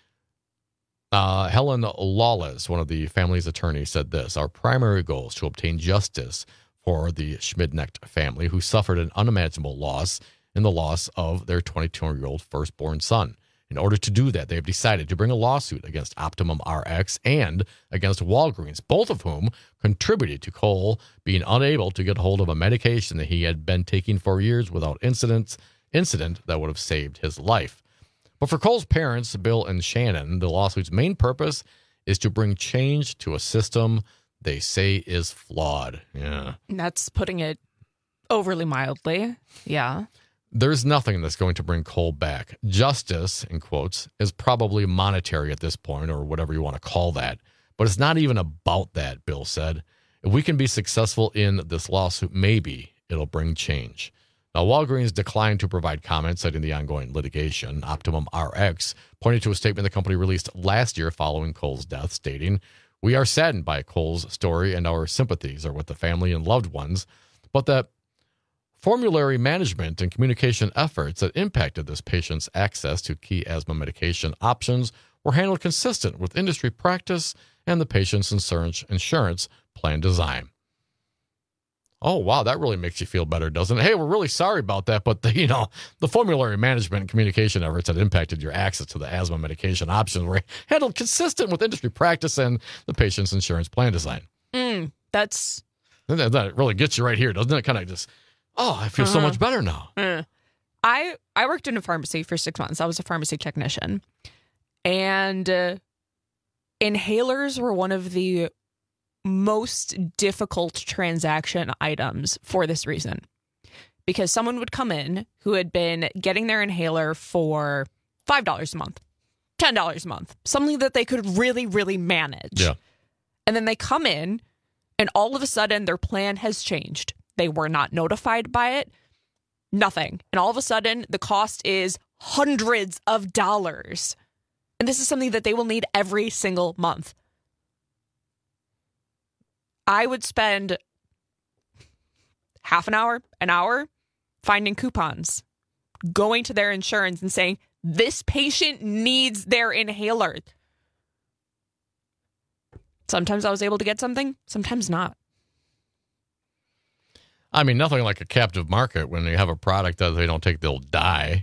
Helen Lawless, one of the family's attorneys, said this: "Our primary goal is to obtain justice for the Schmidknecht family, who suffered an unimaginable loss in the loss of their 22-year-old firstborn son. In order to do that, they have decided to bring a lawsuit against Optimum RX and against Walgreens, both of whom contributed to Cole being unable to get hold of a medication that he had been taking for years without incident that would have saved his life." But for Cole's parents, Bill and Shannon, the lawsuit's main purpose is to bring change to a system they say is flawed. Yeah. That's putting it overly mildly. Yeah. There's nothing that's going to bring Cole back. Justice, in quotes, is probably monetary at this point, or whatever you want to call that. But it's not even about that, Bill said. If we can be successful in this lawsuit, maybe it'll bring change. Now, Walgreens declined to provide comments citing the ongoing litigation. Optimum RX pointed to a statement the company released last year following Cole's death, stating, "We are saddened by Cole's story and our sympathies are with the family and loved ones, but that formulary management and communication efforts that impacted this patient's access to key asthma medication options were handled consistent with industry practice and the patient's insurance plan design." Oh, wow, that really makes you feel better, doesn't it? Hey, we're really sorry about that, but the formulary management and communication efforts that impacted your access to the asthma medication options were handled consistent with industry practice and the patient's insurance plan design. That really gets you right here, doesn't it? Kind of just, I feel so much better now. I worked in a pharmacy for 6 months. I was a pharmacy technician. And inhalers were one of the most difficult transaction items for this reason. Because someone would come in who had been getting their inhaler for $5 a month, $10 a month, something that they could really, really manage. Yeah. And then they come in and all of a sudden their plan has changed. They were not notified by it. Nothing. And all of a sudden the cost is hundreds of dollars. And this is something that they will need every single month. I would spend half an hour finding coupons, going to their insurance and saying, this patient needs their inhaler. Sometimes I was able to get something, sometimes not. I mean, nothing like a captive market. When you have a product that they don't take, they'll die.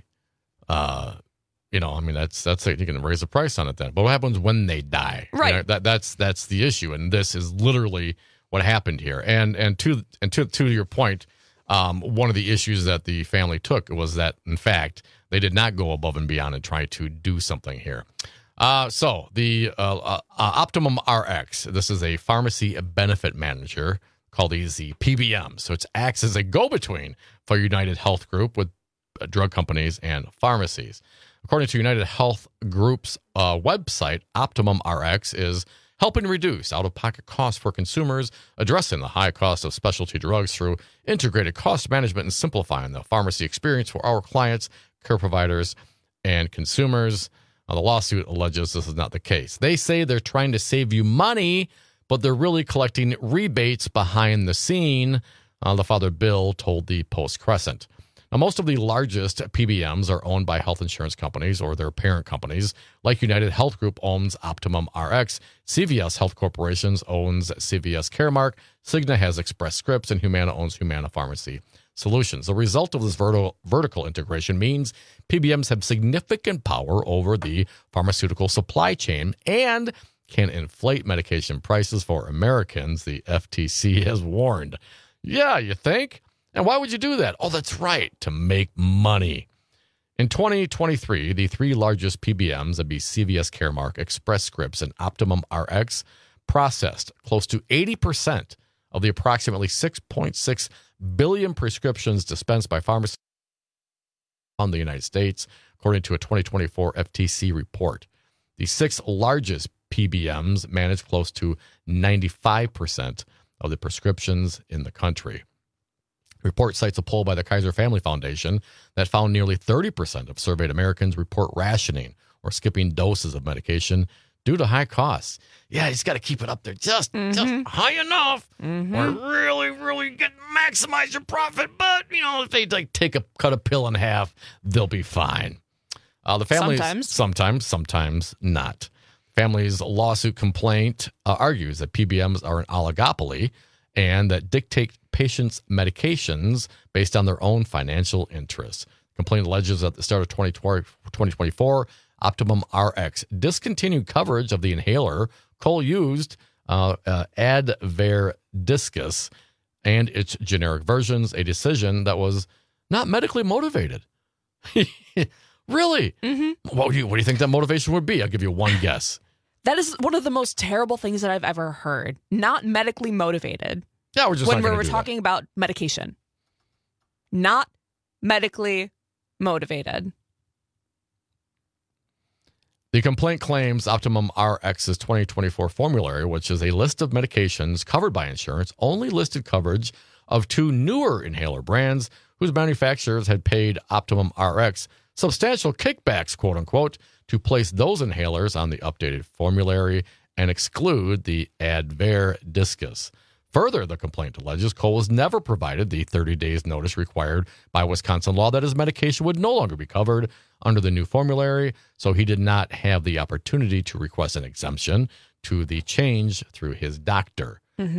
That's it. You can raise the price on it then. But what happens when they die? Right. That's the issue. And this is literally what happened here. And to your point, one of the issues that the family took was that, in fact, they did not go above and beyond and try to do something here. So the Optimum RX, this is a pharmacy benefit manager, called these the PBMs. So it acts as a go-between for United Health Group with drug companies and pharmacies. According to United Health Group's website, Optimum RX is helping reduce out-of-pocket costs for consumers, addressing the high cost of specialty drugs through integrated cost management and simplifying the pharmacy experience for our clients, care providers, and consumers. The lawsuit alleges this is not the case. They say they're trying to save you money, but they're really collecting rebates behind the scene, the Father Bill told the Post-Crescent. Now, most of the largest PBMs are owned by health insurance companies or their parent companies, like United Health Group owns Optimum RX, CVS Health Corporations owns CVS Caremark, Cigna has Express Scripts, and Humana owns Humana Pharmacy Solutions. The result of this vertical integration means PBMs have significant power over the pharmaceutical supply chain and can inflate medication prices for Americans, the FTC has warned. Yeah, you think? And why would you do that? Oh, that's right, to make money. In 2023, the three largest PBMs, that'd be CVS Caremark, Express Scripts, and Optimum RX, processed close to 80% of the approximately 6.6 billion prescriptions dispensed by pharmacies in the United States, according to a 2024 FTC report. The six largest PBMs manage close to 95% of the prescriptions in the country. The report cites a poll by the Kaiser Family Foundation that found nearly 30% of surveyed Americans report rationing or skipping doses of medication due to high costs. Yeah, you just got to keep it up there just high enough where really, really maximize your profit. But, if they cut a pill in half, they'll be fine. The families, sometimes not. Family's lawsuit complaint argues that PBMs are an oligopoly and that dictate patients' medications based on their own financial interests. Complaint alleges that at the start of 2024, Optimum RX discontinued coverage of the inhaler Cole used, Advair Discus, and its generic versions, a decision that was not medically motivated. Really? What do you think that motivation would be? I'll give you one guess. That is one of the most terrible things that I've ever heard. Not medically motivated. Yeah, we're just when we're talking about medication. Not medically motivated. The complaint claims Optimum RX's 2024 formulary, which is a list of medications covered by insurance, only listed coverage of 2 newer inhaler brands whose manufacturers had paid Optimum RX substantial kickbacks, quote unquote, to place those inhalers on the updated formulary and exclude the Advair Discus. Further, the complaint alleges Cole was never provided the 30 days notice required by Wisconsin law that his medication would no longer be covered under the new formulary, so he did not have the opportunity to request an exemption to the change through his doctor.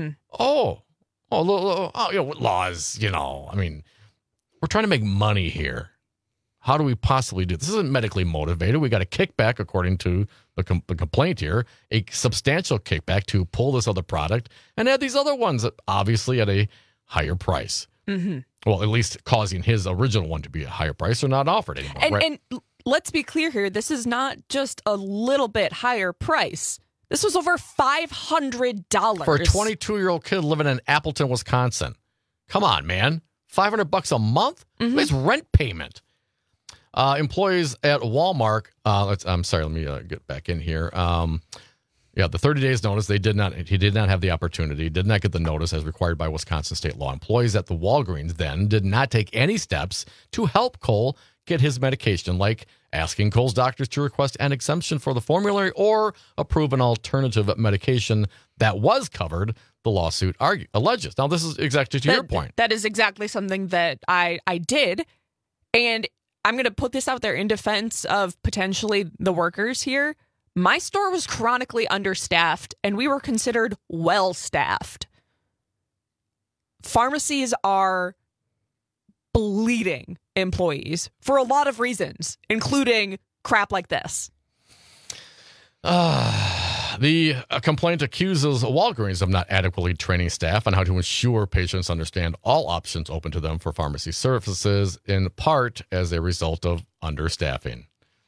Laws, I mean, we're trying to make money here. How do we possibly do this? This isn't medically motivated. We got a kickback, according to the complaint here, a substantial kickback to pull this other product and add these other ones, obviously at a higher price. Well, at least causing his original one to be a higher price or not offered anymore. And let's be clear here. This is not just a little bit higher price. This was over $500. For a 22-year-old kid living in Appleton, Wisconsin. Come on, man. $500 a month? It's rent payment. Employees at Walmart, let me get back in here. The 30 days notice, he did not have the opportunity, did not get the notice as required by Wisconsin state law. Employees at the Walgreens then did not take any steps to help Cole get his medication, like asking Cole's doctors to request an exemption for the formulary or approve an alternative medication that was covered, the lawsuit alleges. Now, this is exactly to your point. That is exactly something that I did, and I'm going to put this out there in defense of potentially the workers here. My store was chronically understaffed, and we were considered well-staffed. Pharmacies are bleeding employees for a lot of reasons, including crap like this. The complaint accuses Walgreens of not adequately training staff on how to ensure patients understand all options open to them for pharmacy services, in part as a result of understaffing.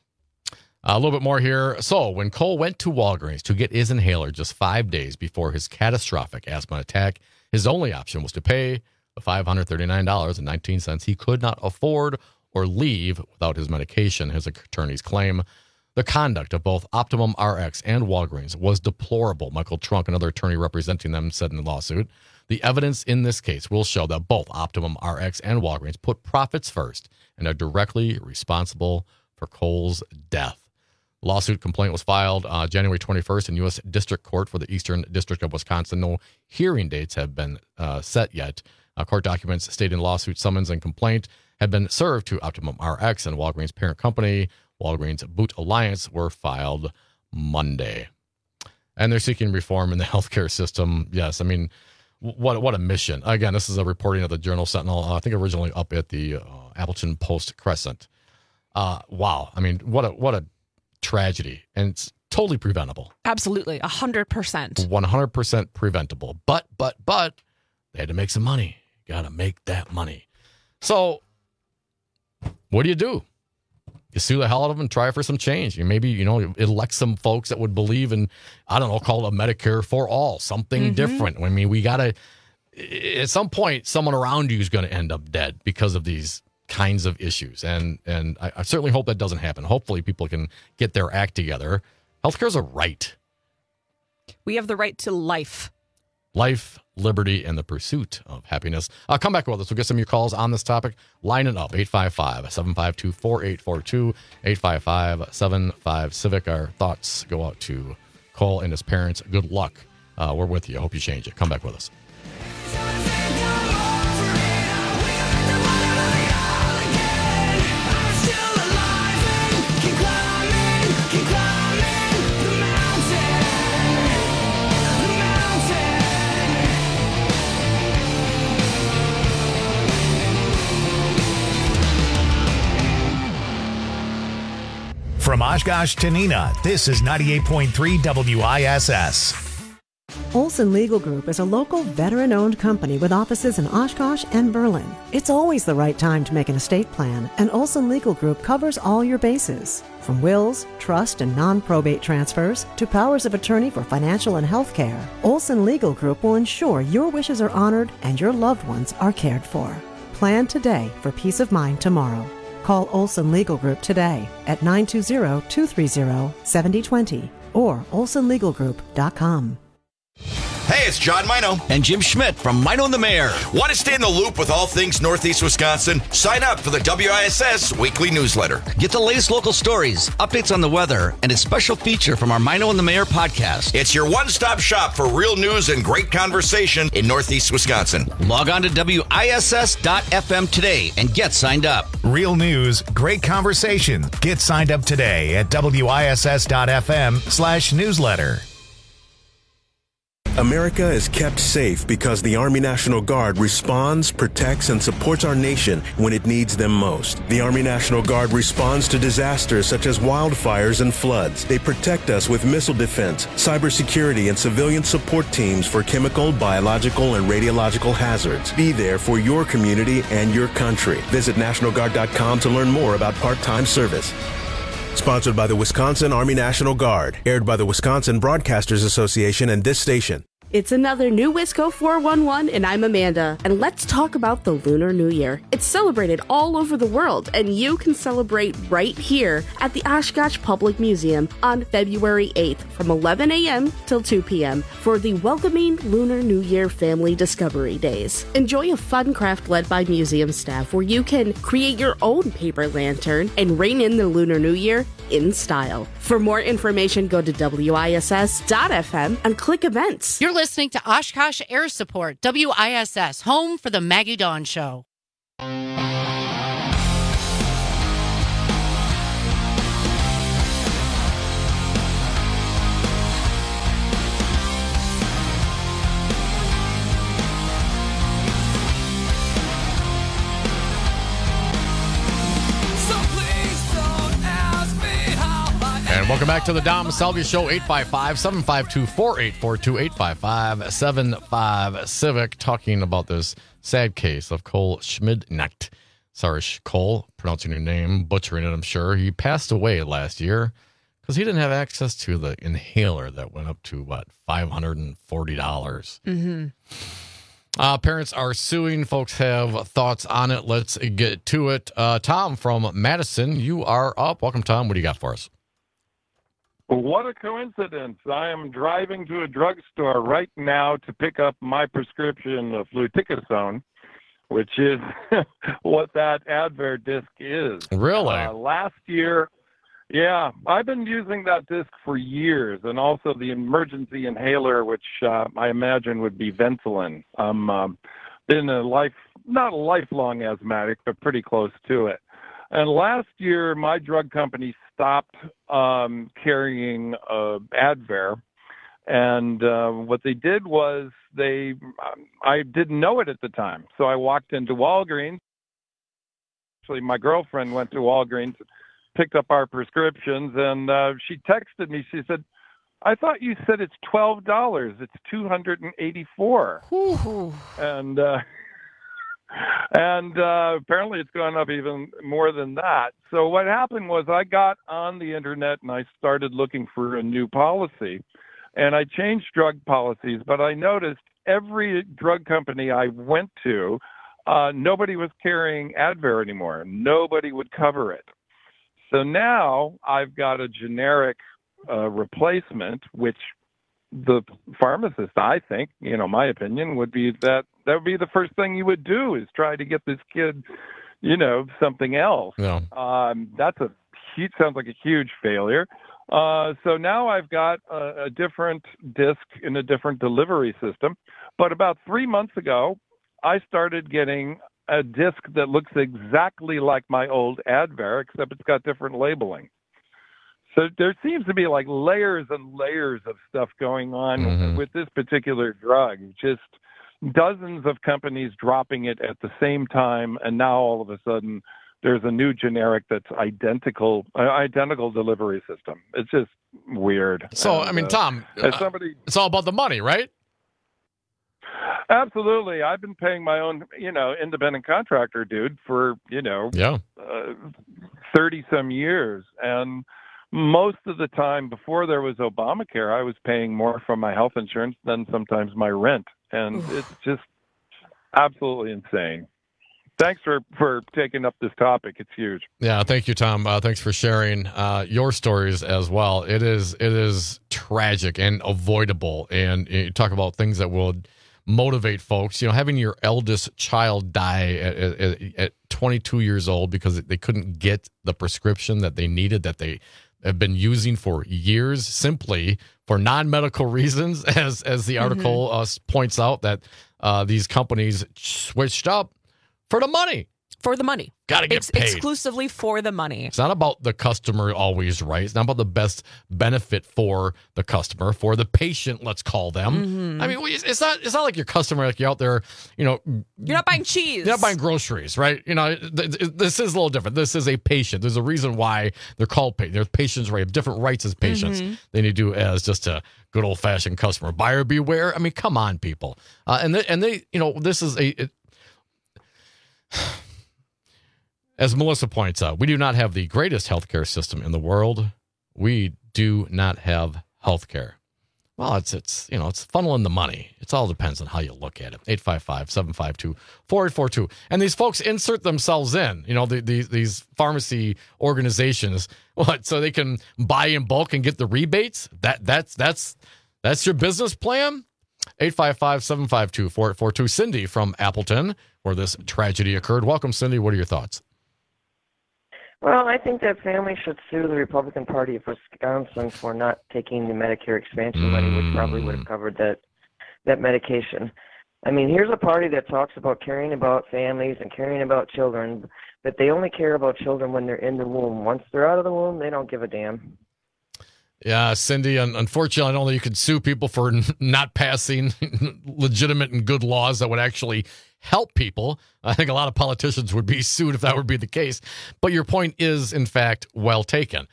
A little bit more here. So, when Cole went to Walgreens to get his inhaler just 5 days before his catastrophic asthma attack, his only option was to pay the $539.19 he could not afford or leave without his medication, his attorneys claim. The conduct of both Optimum RX and Walgreens was deplorable, Michael Trunk, another attorney representing them, said in the lawsuit. The evidence in this case will show that both Optimum RX and Walgreens put profits first and are directly responsible for Cole's death. Lawsuit complaint was filed January 21st in U.S. District Court for the Eastern District of Wisconsin. No hearing dates have been set yet. Court documents stating lawsuit summons and complaint had been served to Optimum RX and Walgreens' parent company, Walgreens Boot Alliance, were filed Monday. And they're seeking reform in the healthcare system. Yes, I mean, what a mission. Again, this is a reporting of the Journal Sentinel, I think originally up at the Appleton Post-Crescent. Wow. I mean, what a tragedy. And it's totally preventable. Absolutely. 100%. 100% preventable. But they had to make some money. You got to make that money. So what do? You sue the hell out of them and try for some change. You maybe, elect some folks that would believe in, I don't know, call it a Medicare for all, something different. I mean, we got to, at some point, someone around you is going to end up dead because of these kinds of issues. And I certainly hope that doesn't happen. Hopefully people can get their act together. Healthcare is a right. We have the right to life. Life, liberty, and the pursuit of happiness. Come back with us. We'll get some of your calls on this topic. Line it up, 855-752-4842, 855-75-CIVIC. Our thoughts go out to Cole and his parents, good luck. We're with you. I hope you change it. Come back with us. From Oshkosh to Neenah, this is 98.3 WISS. Olson Legal Group is a local veteran-owned company with offices in Oshkosh and Berlin. It's always the right time to make an estate plan, and Olson Legal Group covers all your bases. From wills, trust, and non-probate transfers to powers of attorney for financial and health care, Olson Legal Group will ensure your wishes are honored and your loved ones are cared for. Plan today for peace of mind tomorrow. Call Olson Legal Group today at 920-230-7020 or olsonlegalgroup.com. Hey, it's John Mino. And Jim Schmidt from Mino and the Mayor. Want to stay in the loop with all things Northeast Wisconsin? Sign up for the WISS weekly newsletter. Get the latest local stories, updates on the weather, and a special feature from our Mino and the Mayor podcast. It's your one-stop shop for real news and great conversation in Northeast Wisconsin. Log on to WISS.FM today and get signed up. Real news, great conversation. Get signed up today at WISS.FM/newsletter. America is kept safe because the Army National Guard responds, protects, and supports our nation when it needs them most. The Army National Guard responds to disasters such as wildfires and floods. They protect us with missile defense, cybersecurity, and civilian support teams for chemical, biological, and radiological hazards. Be there for your community and your country. Visit NationalGuard.com to learn more about part-time service. Sponsored by the Wisconsin Army National Guard. Aired by the Wisconsin Broadcasters Association and this station. It's another new Wisco 411, and I'm Amanda. And let's talk about the Lunar New Year. It's celebrated all over the world, and you can celebrate right here at the Oshkosh Public Museum on February 8th from 11 a.m. till 2 p.m. for the Welcoming Lunar New Year Family Discovery Days. Enjoy a fun craft led by museum staff where you can create your own paper lantern and rein in the Lunar New Year in style. For more information, go to WISS.FM and click events. You're listening to Oshkosh Air Support, WISS, home for the Maggie Dawn Show. And welcome back to the Dom Salvia Show, 855-752-4842, 855-75-CIVIC, talking about this sad case of Cole Schmidnacht. Sorry, Cole, pronouncing your name, butchering it, I'm sure. He passed away last year because he didn't have access to the inhaler that went up to, $540. Mm-hmm. Parents are suing. Folks have thoughts on it. Let's get to it. Tom from Madison, you are up. Welcome, Tom. What do you got for us? What a coincidence. I am driving to a drugstore right now to pick up my prescription of fluticasone, which is what that Advair disc is. Really? Last year, yeah, I've been using that disc for years, and also the emergency inhaler, which I imagine would be Ventolin. Been not a lifelong asthmatic, but pretty close to it. And last year, my drug company stopped carrying Advair, and what they did was I didn't know it at the time, so I walked into Walgreens. Actually, my girlfriend went to Walgreens, picked up our prescriptions, and she texted me. She said, "I thought you said it's $12. It's $284." And apparently it's gone up even more than that. So what happened was I got on the internet and I started looking for a new policy. And I changed drug policies, but I noticed every drug company I went to, nobody was carrying Advair anymore. Nobody would cover it. So now I've got a generic replacement, which the pharmacist, I think, my opinion would be that would be the first thing you would do is try to get this kid, something else. No. Sounds like a huge failure. So now I've got a different disc in a different delivery system. But about 3 months ago, I started getting a disc that looks exactly like my old Advair, except it's got different labeling. So there seems to be like layers and layers of stuff going on with this particular drug. Just dozens of companies dropping it at the same time, and now all of a sudden there's a new generic that's identical delivery system. It's just weird. So, I mean, Tom, it's all about the money, right? Absolutely. I've been paying my own, independent contractor dude for, 30 some years. And most of the time before there was Obamacare, I was paying more for my health insurance than sometimes my rent. And it's just absolutely insane. Thanks for taking up this topic. It's huge. Yeah, thank you, Tom. Thanks for sharing your stories as well. It is tragic and avoidable. And you talk about things that will motivate folks. Having your eldest child die at 22 years old because they couldn't get the prescription that they needed, that they have been using for years, simply for non-medical reasons, as the article points out, that these companies switched up for the money. For the money. Got to get paid. Exclusively for the money. It's not about the customer always, right? It's not about the best benefit for the customer, for the patient, let's call them. I mean, it's not like your customer, like you're out there, You're not buying cheese. You're not buying groceries, right? This is a little different. This is a patient. There's a reason why they're called patients. There's patients, right? Have different rights as patients than you do as just a good old-fashioned customer. Buyer beware. I mean, come on, people. And they this is as Melissa points out, we do not have the greatest healthcare system in the world. We do not have healthcare. Well, it's funneling the money. It all depends on how you look at it. 855-752-4842. And these folks insert themselves in, these pharmacy organizations, so they can buy in bulk and get the rebates? That's your business plan? 855-752-4842. Cindy from Appleton, where this tragedy occurred. Welcome, Cindy. What are your thoughts? Well, I think that families should sue the Republican Party of Wisconsin for not taking the Medicare expansion money, which probably would have covered that medication. I mean, here's a party that talks about caring about families and caring about children, but they only care about children when they're in the womb. Once they're out of the womb, they don't give a damn. Yeah, Cindy, unfortunately, I don't know you could sue people for not passing legitimate and good laws that would actually help people. I think a lot of politicians would be sued if that would be the case. But your point is, in fact, well taken.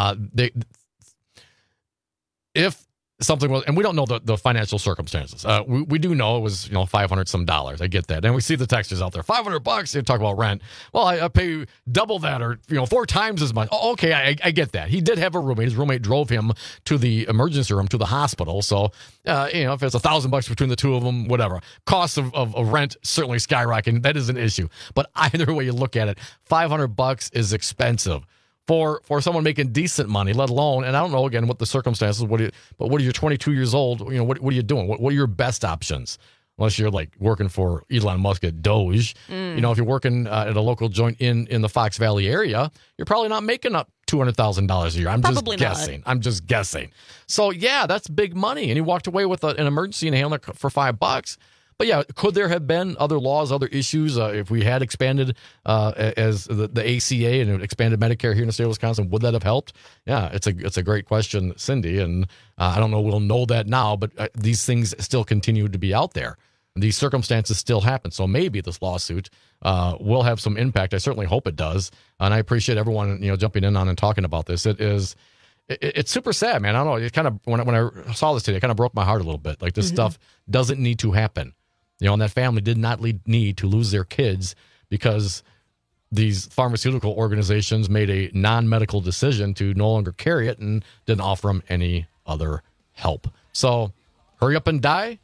If something was, and we don't know the financial circumstances. We do know it was $500 some. I get that, and we see the texters out there, $500. They talk about rent. Well, I pay double that, or 4 times as much. Oh, okay, I get that. He did have a roommate. His roommate drove him to the emergency room, to the hospital. So if it's $1,000 between the two of them, whatever. Cost of rent certainly skyrocketing. That is an issue. But either way you look at it, $500 is expensive for someone making decent money, let alone, and I don't know, again, what the circumstances, but what are you 22 years old, what are you doing? What are your best options? Unless you're like working for Elon Musk at Doge. If you're working at a local joint in the Fox Valley area, you're probably not making up $200,000 a year. I'm just guessing. So yeah, that's big money. And he walked away with an emergency inhaler for $5. But yeah, could there have been other laws, other issues if we had expanded as the ACA and expanded Medicare here in the state of Wisconsin? Would that have helped? Yeah, it's a great question, Cindy, and I don't know we'll know that now, but these things still continue to be out there. These circumstances still happen, so maybe this lawsuit will have some impact. I certainly hope it does, and I appreciate everyone jumping in on and talking about this. It's super sad, man. I don't know. It kind of when I saw this today, it kind of broke my heart a little bit. Like this stuff doesn't need to happen. And that family did not need to lose their kids because these pharmaceutical organizations made a non-medical decision to no longer carry it and didn't offer them any other help. So hurry up and die.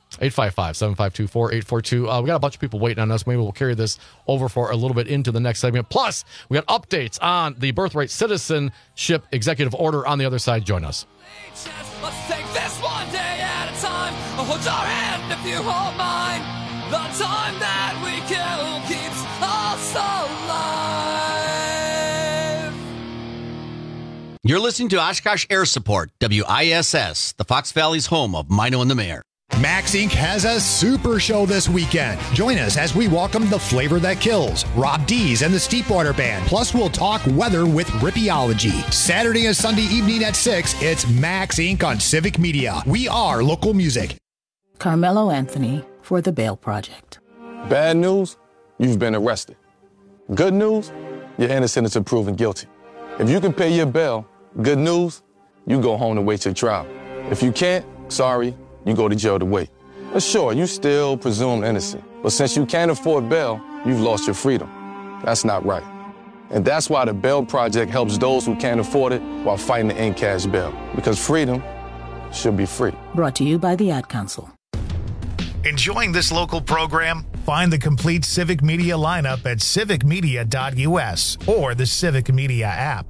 855-752-4842. We got a bunch of people waiting on us. Maybe we'll carry this over for a little bit into the next segment. Plus, we got updates on the Birthright Citizenship Executive Order on the other side. Join us. Let's take this one day at a time. Hold your hand if you hold mine. The time that we kill keeps us alive. You're listening to Oshkosh Air Support, WISS, the Fox Valley's home of Mino and the Mayor. Max Inc. has a super show this weekend. Join us as we welcome the flavor that kills, Rob Dees and the Steepwater Band. Plus, we'll talk weather with Rippeology. Saturday and Sunday evening at 6, it's Max Inc. on Civic Media. We are local music. Carmelo Anthony for the Bail Project. Bad news, you've been arrested. Good news, you're innocent until proven guilty. If you can pay your bail, good news, you go home to wait your trial. If you can't, sorry, you go to jail to wait. But sure, you still presumed innocent. But since you can't afford bail, you've lost your freedom. That's not right. And that's why the Bail Project helps those who can't afford it while fighting to end cash bail. Because freedom should be free. Brought to you by the Ad Council. Enjoying this local program? Find the complete Civic Media lineup at civicmedia.us or the Civic Media app.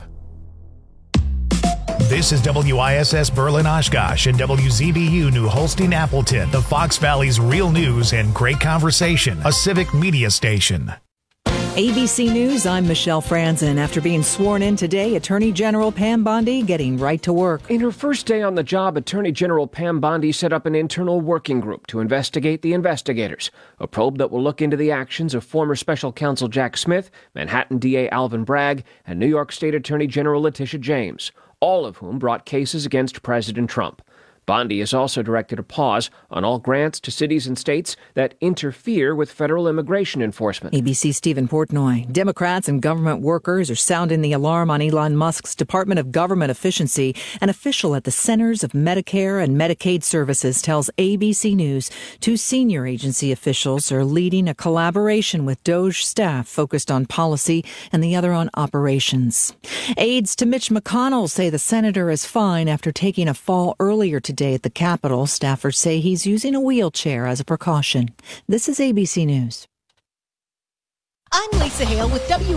This is WISS Berlin Oshkosh and WZBU New Holstein Appleton, the Fox Valley's real news and great conversation, a Civic Media station. ABC News, I'm Michelle Franzen. After being sworn in today, Attorney General Pam Bondi getting right to work. In her first day on the job, Attorney General Pam Bondi set up an internal working group to investigate the investigators, a probe that will look into the actions of former Special Counsel Jack Smith, Manhattan DA Alvin Bragg, and New York State Attorney General Letitia James, all of whom brought cases against President Trump. Bondi has also directed a pause on all grants to cities and states that interfere with federal immigration enforcement. ABC Stephen Portnoy. Democrats and government workers are sounding the alarm on Elon Musk's Department of Government Efficiency. An official at the Centers of Medicare and Medicaid Services tells ABC News 2 senior agency officials are leading a collaboration with DOJ staff focused on policy and the other on operations. Aides to Mitch McConnell say the senator is fine after taking a fall earlier today at the Capitol. Staffers say he's using a wheelchair as a precaution. This is ABC News. I'm Lisa Hale with